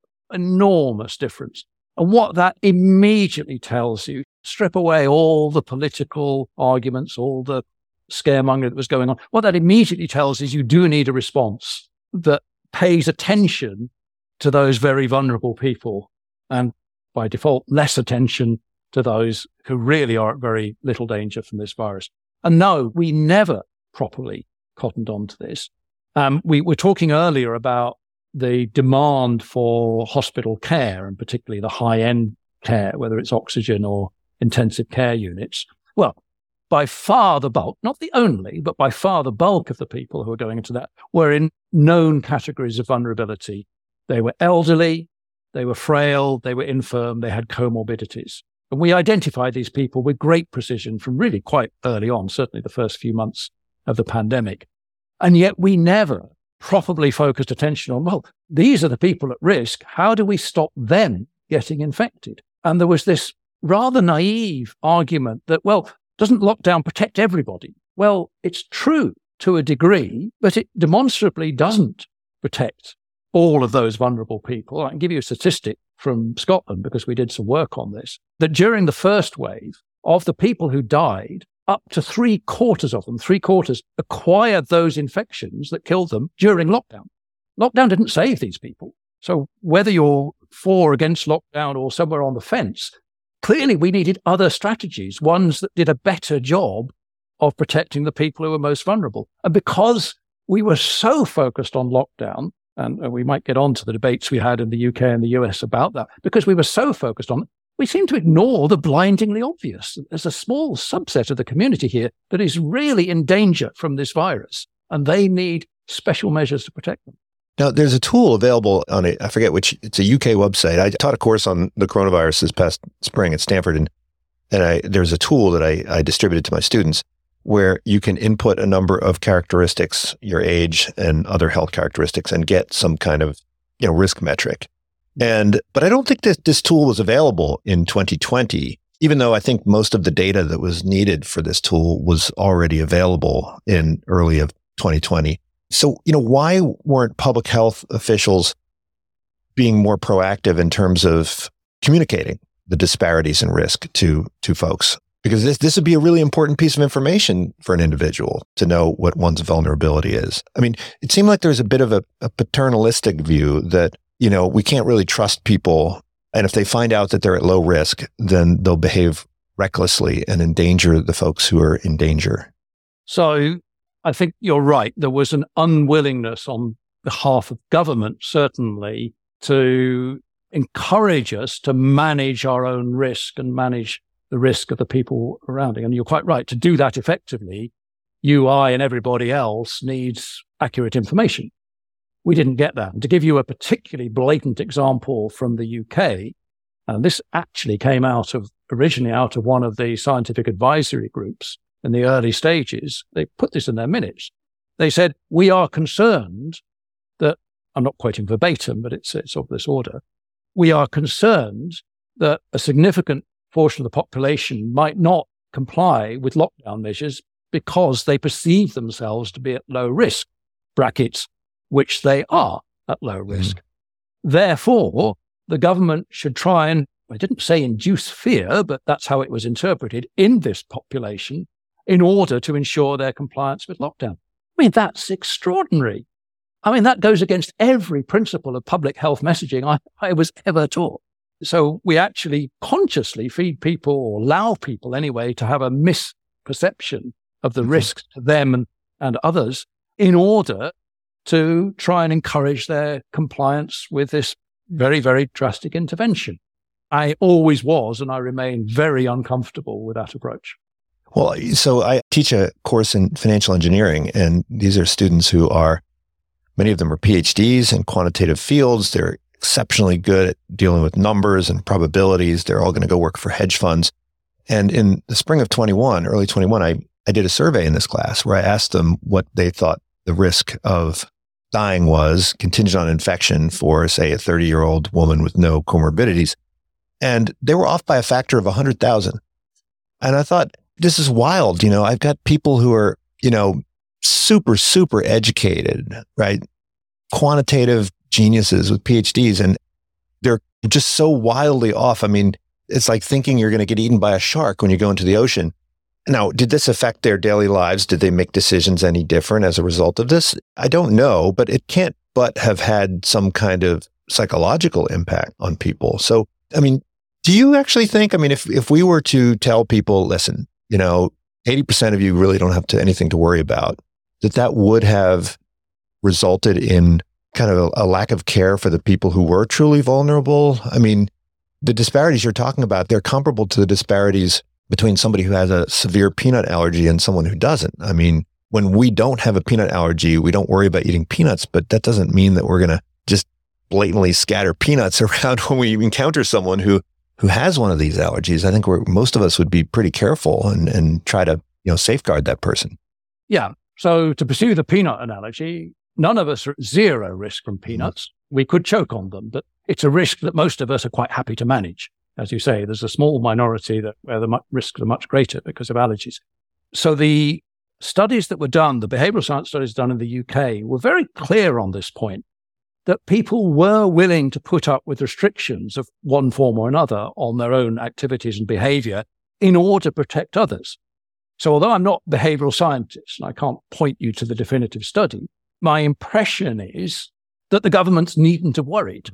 enormous difference. And what that immediately tells you, strip away all the political arguments, all the scaremongering that was going on. What that immediately tells is you do need a response that pays attention to those very vulnerable people and by default, less attention to those who really are at very little danger from this virus. And no, we never properly cottoned on to this. Um, we were talking earlier about the demand for hospital care and particularly the high-end care, whether it's oxygen or intensive care units. Well, by far the bulk, not the only, but by far the bulk of the people who are going into that were in known categories of vulnerability. They were elderly, they were frail, they were infirm, they had comorbidities. And we identified these people with great precision from really quite early on, certainly the first few months of the pandemic. And yet we never properly focused attention on, well, these are the people at risk. How do we stop them getting infected? And there was this rather naive argument that, well, doesn't lockdown protect everybody? Well, it's true to a degree, but it demonstrably doesn't protect all of those vulnerable people. I can give you a statistic from Scotland because we did some work on this, that during the first wave of the people who died, up to three quarters of them, three quarters acquired those infections that killed them during lockdown. Lockdown didn't save these people. So whether you're for, against lockdown, or somewhere on the fence. Clearly, we needed other strategies, ones that did a better job of protecting the people who were most vulnerable. And because we were so focused on lockdown, and we might get on to the debates we had in the U K and the U S about that, because we were so focused on it, we seem to ignore the blindingly obvious. There's a small subset of the community here that is really in danger from this virus, and they need special measures to protect them. Now, there's a tool available on a, I forget which, it's a U K website. I taught a course on the coronavirus this past spring at Stanford, and, and I, there's a tool that I, I distributed to my students where you can input a number of characteristics, your age and other health characteristics, and get some kind of, you know, risk metric. And, but I don't think that this tool was available in twenty twenty, even though I think most of the data that was needed for this tool was already available in early of twenty twenty. So, you know, why weren't public health officials being more proactive in terms of communicating the disparities in risk to, to folks? Because this, this would be a really important piece of information for an individual to know what one's vulnerability is. I mean, it seemed like there's a bit of a, a paternalistic view that, you know, we can't really trust people. And if they find out that they're at low risk, then they'll behave recklessly and endanger the folks who are in danger. So I think you're right. There was an unwillingness on behalf of government, certainly, to encourage us to manage our own risk and manage the risk of the people around it. And you're quite right. To do that effectively, you, I, and everybody else needs accurate information. We didn't get that. And to give you a particularly blatant example from the U K, and this actually came out of, originally out of one of the scientific advisory groups in the early stages. They put this in their minutes. They said, we are concerned that, I'm not quoting verbatim, but it's, it's of this order. We are concerned that a significant portion of the population might not comply with lockdown measures because they perceive themselves to be at low risk, brackets, which they are at low risk. Mm. Therefore, the government should try and, I didn't say induce fear, but that's how it was interpreted, in this population in order to ensure their compliance with lockdown. I mean, that's extraordinary. I mean, that goes against every principle of public health messaging I, I was ever taught. So we actually consciously feed people, or allow people anyway, to have a misperception of the mm-hmm. risks to them and, and others in order to try and encourage their compliance with this very, very drastic intervention. I always was, and I remain very uncomfortable with that approach. Well, so I teach a course in financial engineering, and these are students who are, many of them are P H Ds in quantitative fields. They're exceptionally good at dealing with numbers and probabilities. They're all going to go work for hedge funds. And in the spring of twenty-one, early twenty-one, I, I did a survey in this class where I asked them what they thought the risk of dying was contingent on infection for, say, a thirty-year-old woman with no comorbidities. And they were off by a factor of one hundred thousand. And I thought, this is wild. You know, I've got people who are, you know, super, super educated, right? Quantitative geniuses with P H Ds, and they're just so wildly off. I mean, it's like thinking you're going to get eaten by a shark when you go into the ocean. Now, did this affect their daily lives? Did they make decisions any different as a result of this? I don't know, but it can't but have had some kind of psychological impact on people. So, I mean, do you actually think, I mean, if, if we were to tell people, listen, you know, eighty percent of you really don't have to, anything to worry about, that that would have resulted in kind of a, a lack of care for the people who were truly vulnerable? I mean, the disparities you're talking about, they're comparable to the disparities between somebody who has a severe peanut allergy and someone who doesn't. I mean, when we don't have a peanut allergy, we don't worry about eating peanuts, but that doesn't mean that we're going to just blatantly scatter peanuts around when we encounter someone who, who has one of these allergies. I think we're, most of us would be pretty careful and, and try to, you know, safeguard that person. Yeah. So to pursue the peanut analogy, none of us are at zero risk from peanuts. Mm-hmm. We could choke on them, but it's a risk that most of us are quite happy to manage. As you say, there's a small minority that where the risks are much greater because of allergies. So the studies that were done, the behavioral science studies done in the U K, were very clear on this point, that people were willing to put up with restrictions of one form or another on their own activities and behavior in order to protect others. So although I'm not a behavioral scientist and I can't point you to the definitive study, my impression is that the governments needn't have worried.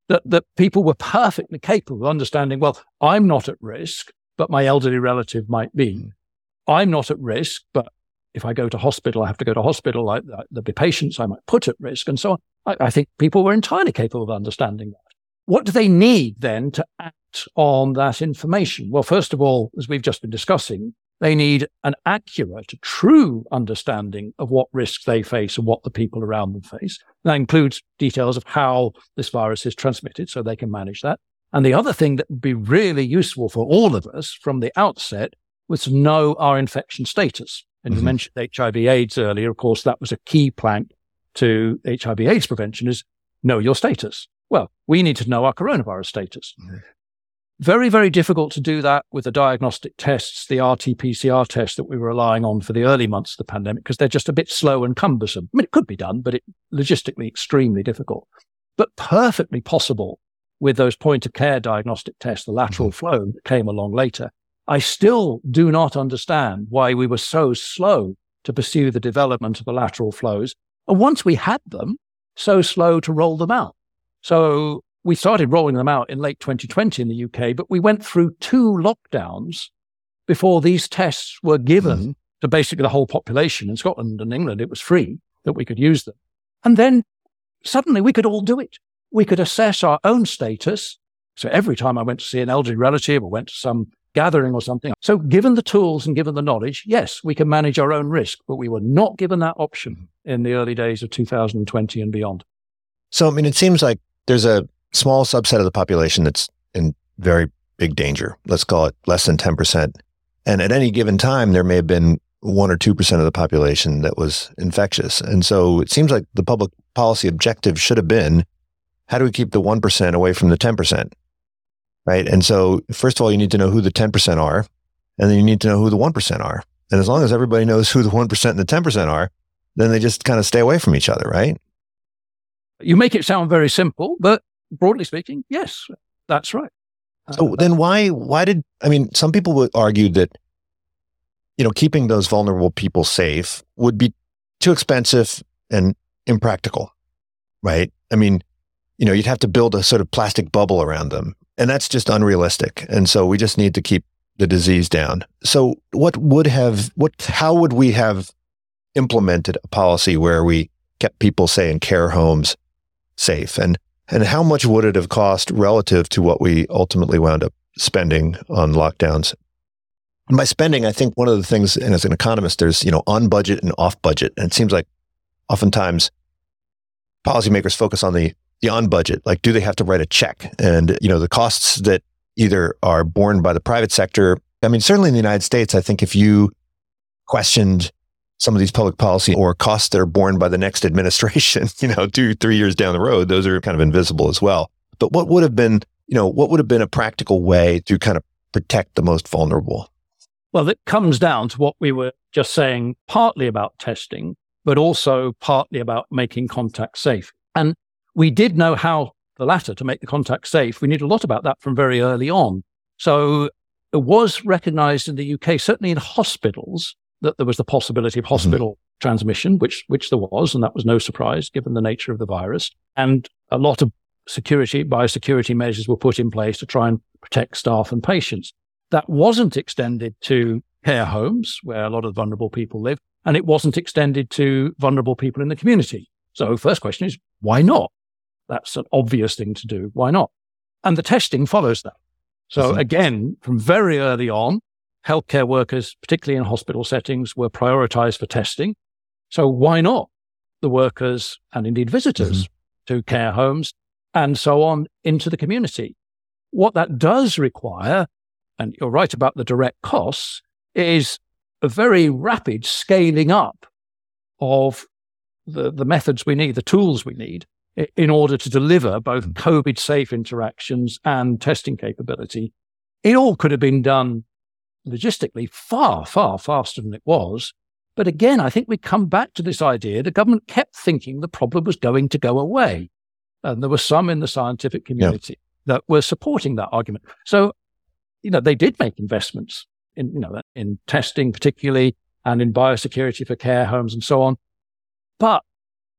that, that people were perfectly capable of understanding, well, I'm not at risk, but my elderly relative might be. I'm not at risk, but if I go to hospital, I have to go to hospital. I, there'll be patients I might put at risk and so on. I, I think people were entirely capable of understanding that. What do they need then to act on that information? Well, first of all, as we've just been discussing, they need an accurate, true understanding of what risks they face and what the people around them face. That includes details of how this virus is transmitted so they can manage that. And the other thing that would be really useful for all of us from the outset was to know our infection status. And mm-hmm. you mentioned H I V AIDS earlier. Of course, that was a key plank to H I V AIDS prevention is know your status. Well, we need to know our coronavirus status. Mm-hmm. Very, very difficult to do that with the diagnostic tests, the R T P C R tests that we were relying on for the early months of the pandemic, because they're just a bit slow and cumbersome. I mean, it could be done, but it logistically extremely difficult. But perfectly possible with those point-of-care diagnostic tests, the lateral mm-hmm. flow that came along later. I still do not understand why we were so slow to pursue the development of the lateral flows. And once we had them, so slow to roll them out. So we started rolling them out in late twenty twenty in the U K, but we went through two lockdowns before these tests were given mm-hmm. to basically the whole population. In Scotland and England, it was free that we could use them. And then suddenly we could all do it. We could assess our own status. So every time I went to see an elderly relative or went to some gathering or something. So given the tools and given the knowledge, yes, we can manage our own risk, but we were not given that option in the early days of two thousand twenty and beyond. So, I mean, it seems like there's a small subset of the population that's in very big danger. Let's call it less than ten percent. And at any given time, there may have been one or two percent of the population that was infectious. And so it seems like the public policy objective should have been, how do we keep the one percent away from the ten percent? Right. And so, first of all, you need to know who the ten percent are, and then you need to know who the one percent are. And as long as everybody knows who the one percent and the ten percent are, then they just kind of stay away from each other, right? You make it sound very simple, but broadly speaking, yes, that's right. So uh, then why, why did, I mean, some people would argue that, you know, keeping those vulnerable people safe would be too expensive and impractical, right? I mean, you know, you'd have to build a sort of plastic bubble around them. And that's just unrealistic. And so we just need to keep the disease down. So what would have, what, how would we have implemented a policy where we kept people, say, in care homes safe? And, and how much would it have cost relative to what we ultimately wound up spending on lockdowns? And by spending, I think one of the things, and as an economist, there's, you know, on budget and off budget. And it seems like oftentimes policymakers focus on the the on budget, like, do they have to write a check? And, you know, the costs that either are borne by the private sector. I mean, certainly in the United States, I think if you questioned some of these public policy or costs that are borne by the next administration, you know, two, three years down the road, those are kind of invisible as well. But what would have been, you know, what would have been a practical way to kind of protect the most vulnerable? Well, it comes down to what we were just saying, partly about testing, but also partly about making contact safe. And we did know how the latter, to make the contact safe. We knew a lot about that from very early on. So it was recognized in the U K, certainly in hospitals, that there was the possibility of hospital mm-hmm. transmission, which which there was, and that was no surprise given the nature of the virus. And a lot of security, biosecurity measures were put in place to try and protect staff and patients. That wasn't extended to care homes, where a lot of vulnerable people live, and it wasn't extended to vulnerable people in the community. So first question is, why not? That's an obvious thing to do. Why not? And the testing follows that. So mm-hmm. again, from very early on, healthcare workers, particularly in hospital settings, were prioritized for testing. So why not the workers and indeed visitors mm-hmm. to care homes and so on into the community? What that does require, and you're right about the direct costs, is a very rapid scaling up of the, the methods we need, the tools we need, in order to deliver both COVID-safe interactions and testing capability. It all could have been done logistically far, far faster than it was. But again, I think we come back to this idea the government kept thinking the problem was going to go away. And there were some in the scientific community yeah. that were supporting that argument. So, you know, they did make investments in, you know, in testing particularly, and in biosecurity for care homes and so on. But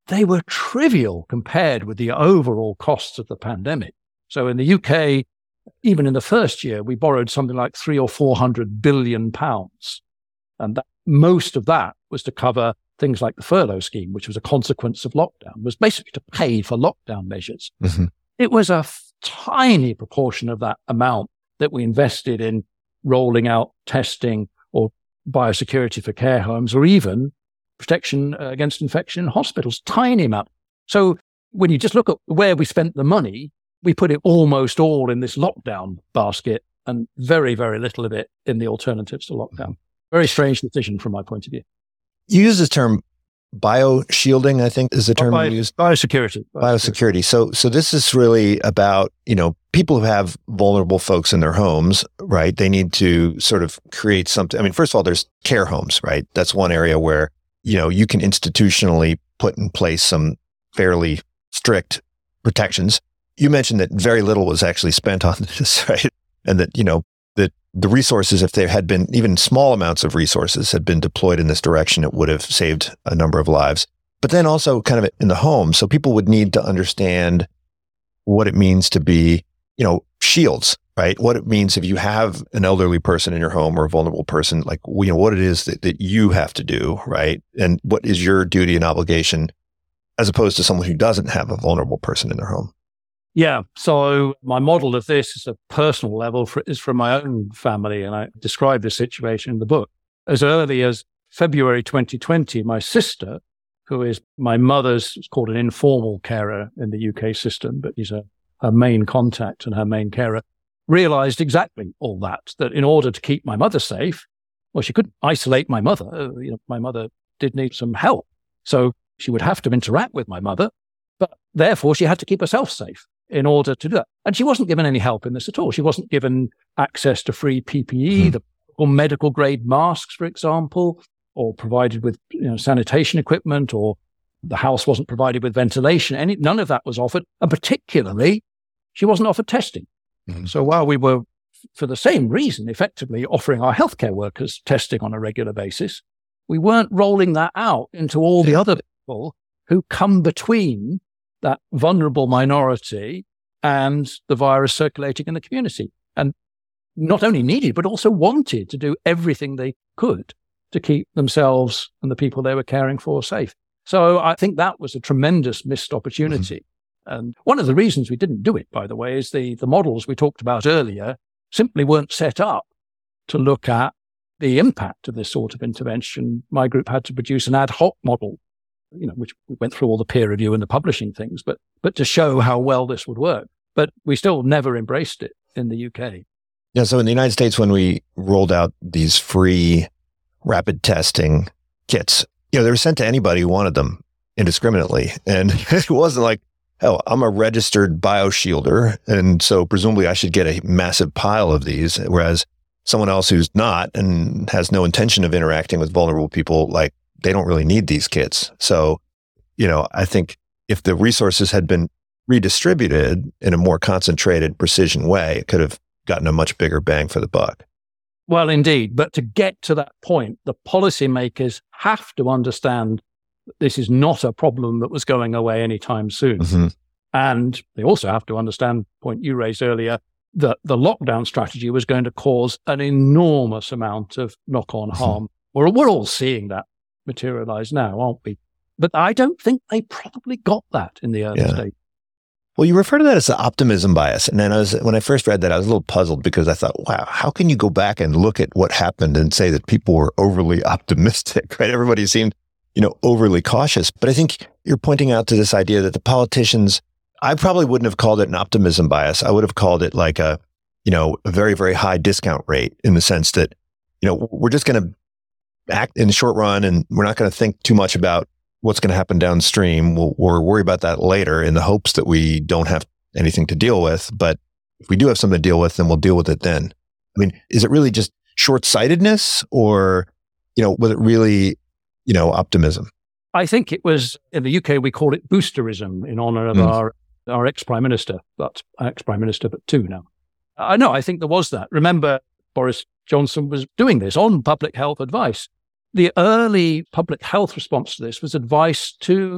they were trivial compared with the overall costs of the pandemic. So in the U K, even in the first year, we borrowed something like three or four hundred billion pounds. And that, most of that was to cover things like the furlough scheme, which was a consequence of lockdown, was basically to pay for lockdown measures. Mm-hmm. It was a f- tiny proportion of that amount that we invested in rolling out testing or biosecurity for care homes, or even protection against infection in hospitals. Tiny amount. So when you just look at where we spent the money, we put it almost all in this lockdown basket and very, very little of it in the alternatives to lockdown. Very strange decision from my point of view. You use the term bioshielding, I think is the term Bio, you use. Biosecurity. Biosecurity. So, so this is really about, you know, people who have vulnerable folks in their homes, right? They need to sort of create something. I mean, first of all, there's care homes, right? That's one area where, you know, you can institutionally put in place some fairly strict protections. You mentioned that very little was actually spent on this, right? And that, you know, that the resources, if there had been even small amounts of resources had been deployed in this direction, it would have saved a number of lives. But then also kind of in the home. So people would need to understand what it means to be, you know, shields, right? What it means if you have an elderly person in your home or a vulnerable person, like, you know, what it is that, that you have to do, right? And what is your duty and obligation as opposed to someone who doesn't have a vulnerable person in their home. Yeah. So my model of this is a personal level for, is from my own family. And I describe this situation in the book. As early as February twenty twenty, my sister, who is my mother's, it's called an informal carer in the U K system, but he's a, her main contact and her main carer, realized exactly all that, that in order to keep my mother safe, well, she couldn't isolate my mother. Uh, you know, my mother did need some help. So she would have to interact with my mother, but therefore she had to keep herself safe in order to do that. And she wasn't given any help in this at all. She wasn't given access to free P P E, mm-hmm. the, or medical grade masks, for example, or provided with you know, sanitation equipment, or the house wasn't provided with ventilation. Any, none of that was offered. And particularly, she wasn't offered testing. Mm-hmm. So while we were, for the same reason, effectively offering our healthcare workers testing on a regular basis, we weren't rolling that out into all the other people who come between that vulnerable minority and the virus circulating in the community, and not only needed, but also wanted to do everything they could to keep themselves and the people they were caring for safe. So I think that was a tremendous missed opportunity. Mm-hmm. And one of the reasons we didn't do it, by the way, is the, the models we talked about earlier simply weren't set up to look at the impact of this sort of intervention. My group had to produce an ad hoc model, you know, which went through all the peer review and the publishing things, but, but to show how well this would work. But we still never embraced it in the U K. Yeah. So in the United States, when we rolled out these free rapid testing kits, you know, they were sent to anybody who wanted them indiscriminately. And it wasn't like, oh, I'm a registered bioshielder, and so presumably I should get a massive pile of these, whereas someone else who's not and has no intention of interacting with vulnerable people, like, they don't really need these kits. So, you know, I think if the resources had been redistributed in a more concentrated, precision way, it could have gotten a much bigger bang for the buck. Well, indeed. But to get to that point, the policymakers have to understand that this is not a problem that was going away anytime soon. Mm-hmm. And they also have to understand the point you raised earlier, that the lockdown strategy was going to cause an enormous amount of knock-on mm-hmm. harm. We're, we're all seeing that materialize now, aren't we? But I don't think they probably got that in the early yeah. stage. Well, you refer to that as the optimism bias. And then I was, when I first read that, I was a little puzzled because I thought, wow, how can you go back and look at what happened and say that people were overly optimistic, right? Everybody seemed, you know, overly cautious. But I think you're pointing out to this idea that the politicians, I probably wouldn't have called it an optimism bias. I would have called it like a, you know, a very, very high discount rate, in the sense that, you know, we're just going to act in the short run, and we're not going to think too much about what's going to happen downstream. We'll, we'll worry about that later in the hopes that we don't have anything to deal with. But if we do have something to deal with, then we'll deal with it then. I mean, is it really just short-sightedness, or, you know, was it really, you know, optimism? I think it was, in the U K, we call it boosterism in honor of mm. our, our ex-prime minister, but ex-prime minister, but two now. I know, I think there was that. Remember, Boris Johnson was doing this on public health advice. The early public health response to this was advice to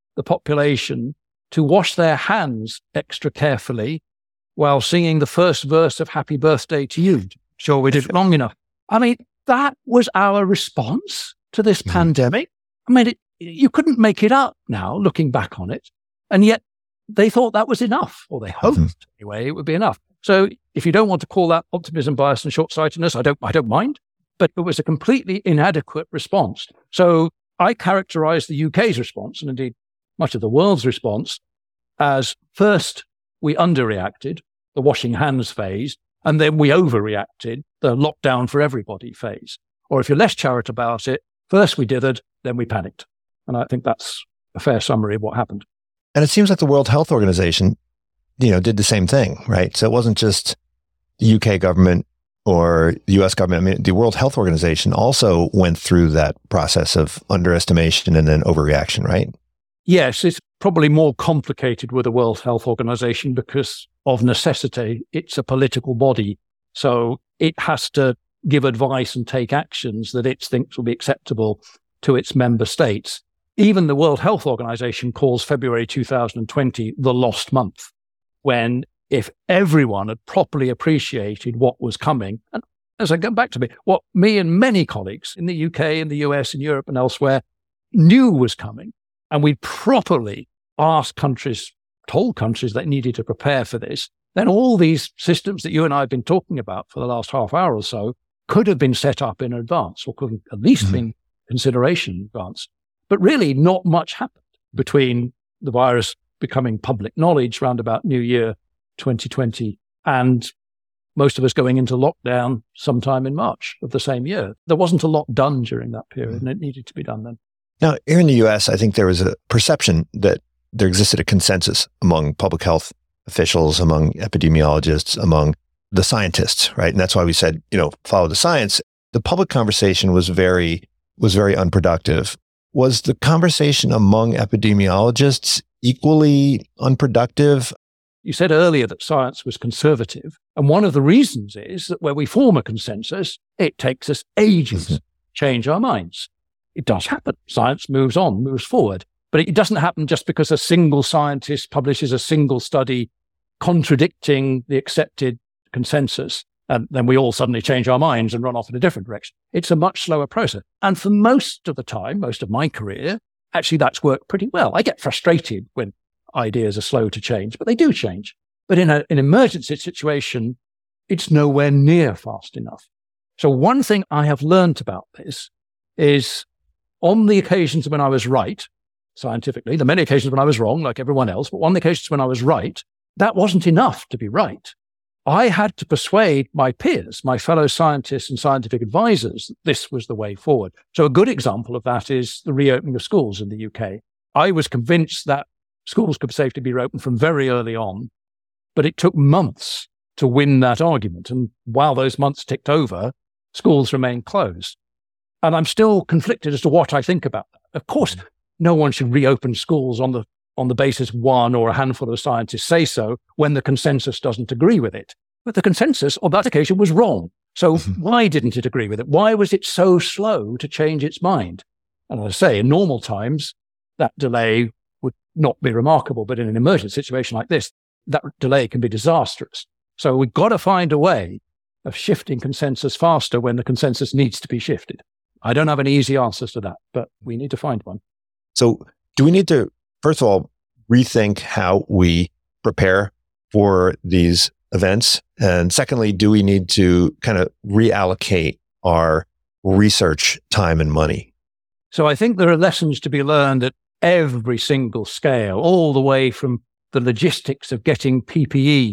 the population to wash their hands extra carefully while singing the first verse of Happy Birthday to You. Sure, we did it long enough. I mean, that was our response to this mm-hmm. pandemic. I mean, it, you couldn't make it up now, looking back on it. And yet they thought that was enough, or they hoped mm-hmm. anyway it would be enough. So if you don't want to call that optimism, bias, and short-sightedness, I don't, I don't mind. But it was a completely inadequate response. So I characterize the U K's response, and indeed much of the world's response, as first we underreacted, the washing hands phase, and then we overreacted, the lockdown for everybody phase. Or if you're less charitable about it, first we dithered, then we panicked. And I think that's a fair summary of what happened. And it seems like the World Health Organization, you know, did the same thing, right? So it wasn't just the U K government or the U S government. I mean, the World Health Organization also went through that process of underestimation and then overreaction, right? Yes, it's probably more complicated with the World Health Organization because of necessity. It's a political body. So it has to give advice and take actions that it thinks will be acceptable to its member states. Even the World Health Organization calls February two thousand twenty the lost month, when if everyone had properly appreciated what was coming, and as I go back to me, what me and many colleagues in the U K, in the U S, in Europe and elsewhere knew was coming, and we properly asked countries, told countries that needed to prepare for this, then all these systems that you and I have been talking about for the last half hour or so could have been set up in advance, or could have at least mm-hmm. been consideration in advance. But really not much happened between the virus becoming public knowledge around about New Year twenty twenty and most of us going into lockdown sometime in March of the same year. There wasn't a lot done during that period, mm-hmm. and it needed to be done then. Now, here in the U S, I think there was a perception that there existed a consensus among public health officials, among epidemiologists, among the scientists, right? And that's why we said, you know, follow the science. The public conversation was very, was very unproductive. Was the conversation among epidemiologists equally unproductive? You said earlier that science was conservative. And one of the reasons is that where we form a consensus, it takes us ages mm-hmm. to change our minds. It does happen. Science moves on, moves forward. But it doesn't happen just because a single scientist publishes a single study contradicting the accepted consensus. And then we all suddenly change our minds and run off in a different direction. It's a much slower process. And for most of the time, most of my career, actually that's worked pretty well. I get frustrated when ideas are slow to change, but they do change. But in a, an emergency situation, it's nowhere near fast enough. So one thing I have learned about this is on the occasions when I was right, scientifically, the many occasions when I was wrong, like everyone else, but on the occasions when I was right, that wasn't enough to be right. I had to persuade my peers, my fellow scientists and scientific advisors, that this was the way forward. So a good example of that is the reopening of schools in the U K. I was convinced that schools could safely be reopened from very early on, but it took months to win that argument. And while those months ticked over, schools remained closed. And I'm still conflicted as to what I think about that. Of course, no one should reopen schools on the on the basis one or a handful of scientists say so when the consensus doesn't agree with it. But the consensus on that occasion was wrong. So why didn't it agree with it? Why was it so slow to change its mind? And as I say, in normal times, that delay would not be remarkable. But in an emergent situation like this, that delay can be disastrous. So we've got to find a way of shifting consensus faster when the consensus needs to be shifted. I don't have any easy answers to that, but we need to find one. So do we need to, first of all, rethink how we prepare for these events? And secondly, do we need to kind of reallocate our research time and money? So I think there are lessons to be learned at every single scale, all the way from the logistics of getting P P E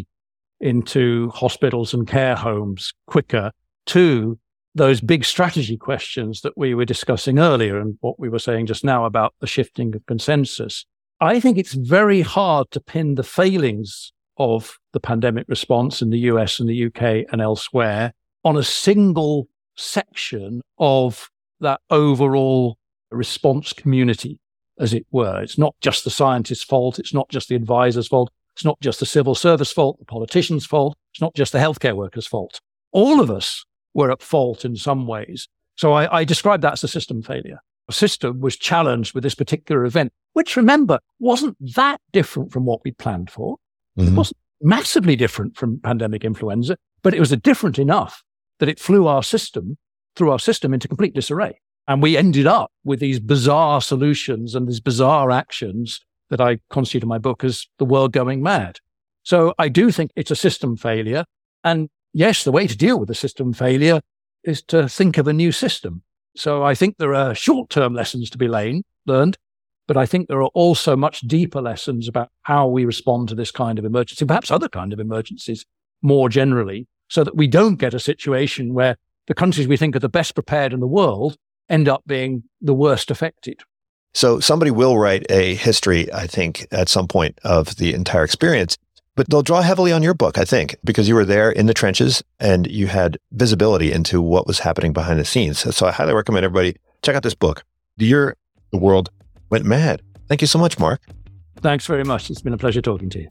into hospitals and care homes quicker to those big strategy questions that we were discussing earlier and what we were saying just now about the shifting of consensus. I think it's very hard to pin the failings of the pandemic response in the U S and the U K and elsewhere on a single section of that overall response community, as it were. It's not just the scientists' fault. It's not just the advisors' fault. It's not just the civil service fault, the politicians' fault. It's not just the healthcare workers' fault. All of us were at fault in some ways. So I, I describe that as a system failure. system was challenged with this particular event, which, remember, wasn't that different from what we planned for. Mm-hmm. It wasn't massively different from pandemic influenza, but it was a different enough that it flew our system, threw our system into complete disarray. And we ended up with these bizarre solutions and these bizarre actions that I constitute in my book as the world going mad. So I do think it's a system failure. And yes, the way to deal with a system failure is to think of a new system. So I think there are short-term lessons to be learned, but I think there are also much deeper lessons about how we respond to this kind of emergency, perhaps other kind of emergencies more generally, so that we don't get a situation where the countries we think are the best prepared in the world end up being the worst affected. So somebody will write a history, I think, at some point of the entire experience, but they'll draw heavily on your book, I think, because you were there in the trenches and you had visibility into what was happening behind the scenes. So I highly recommend everybody check out this book, The Year the World Went Mad. Thank you so much, Mark. Thanks very much. It's been a pleasure talking to you.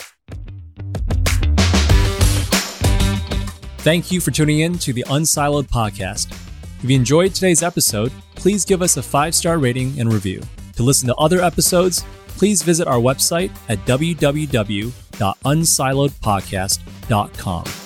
Thank you for tuning in to the Unsiloed podcast. If you enjoyed today's episode, please give us a five-star rating and review. To listen to other episodes, please visit our website at w w w dot unsiloed podcast dot com.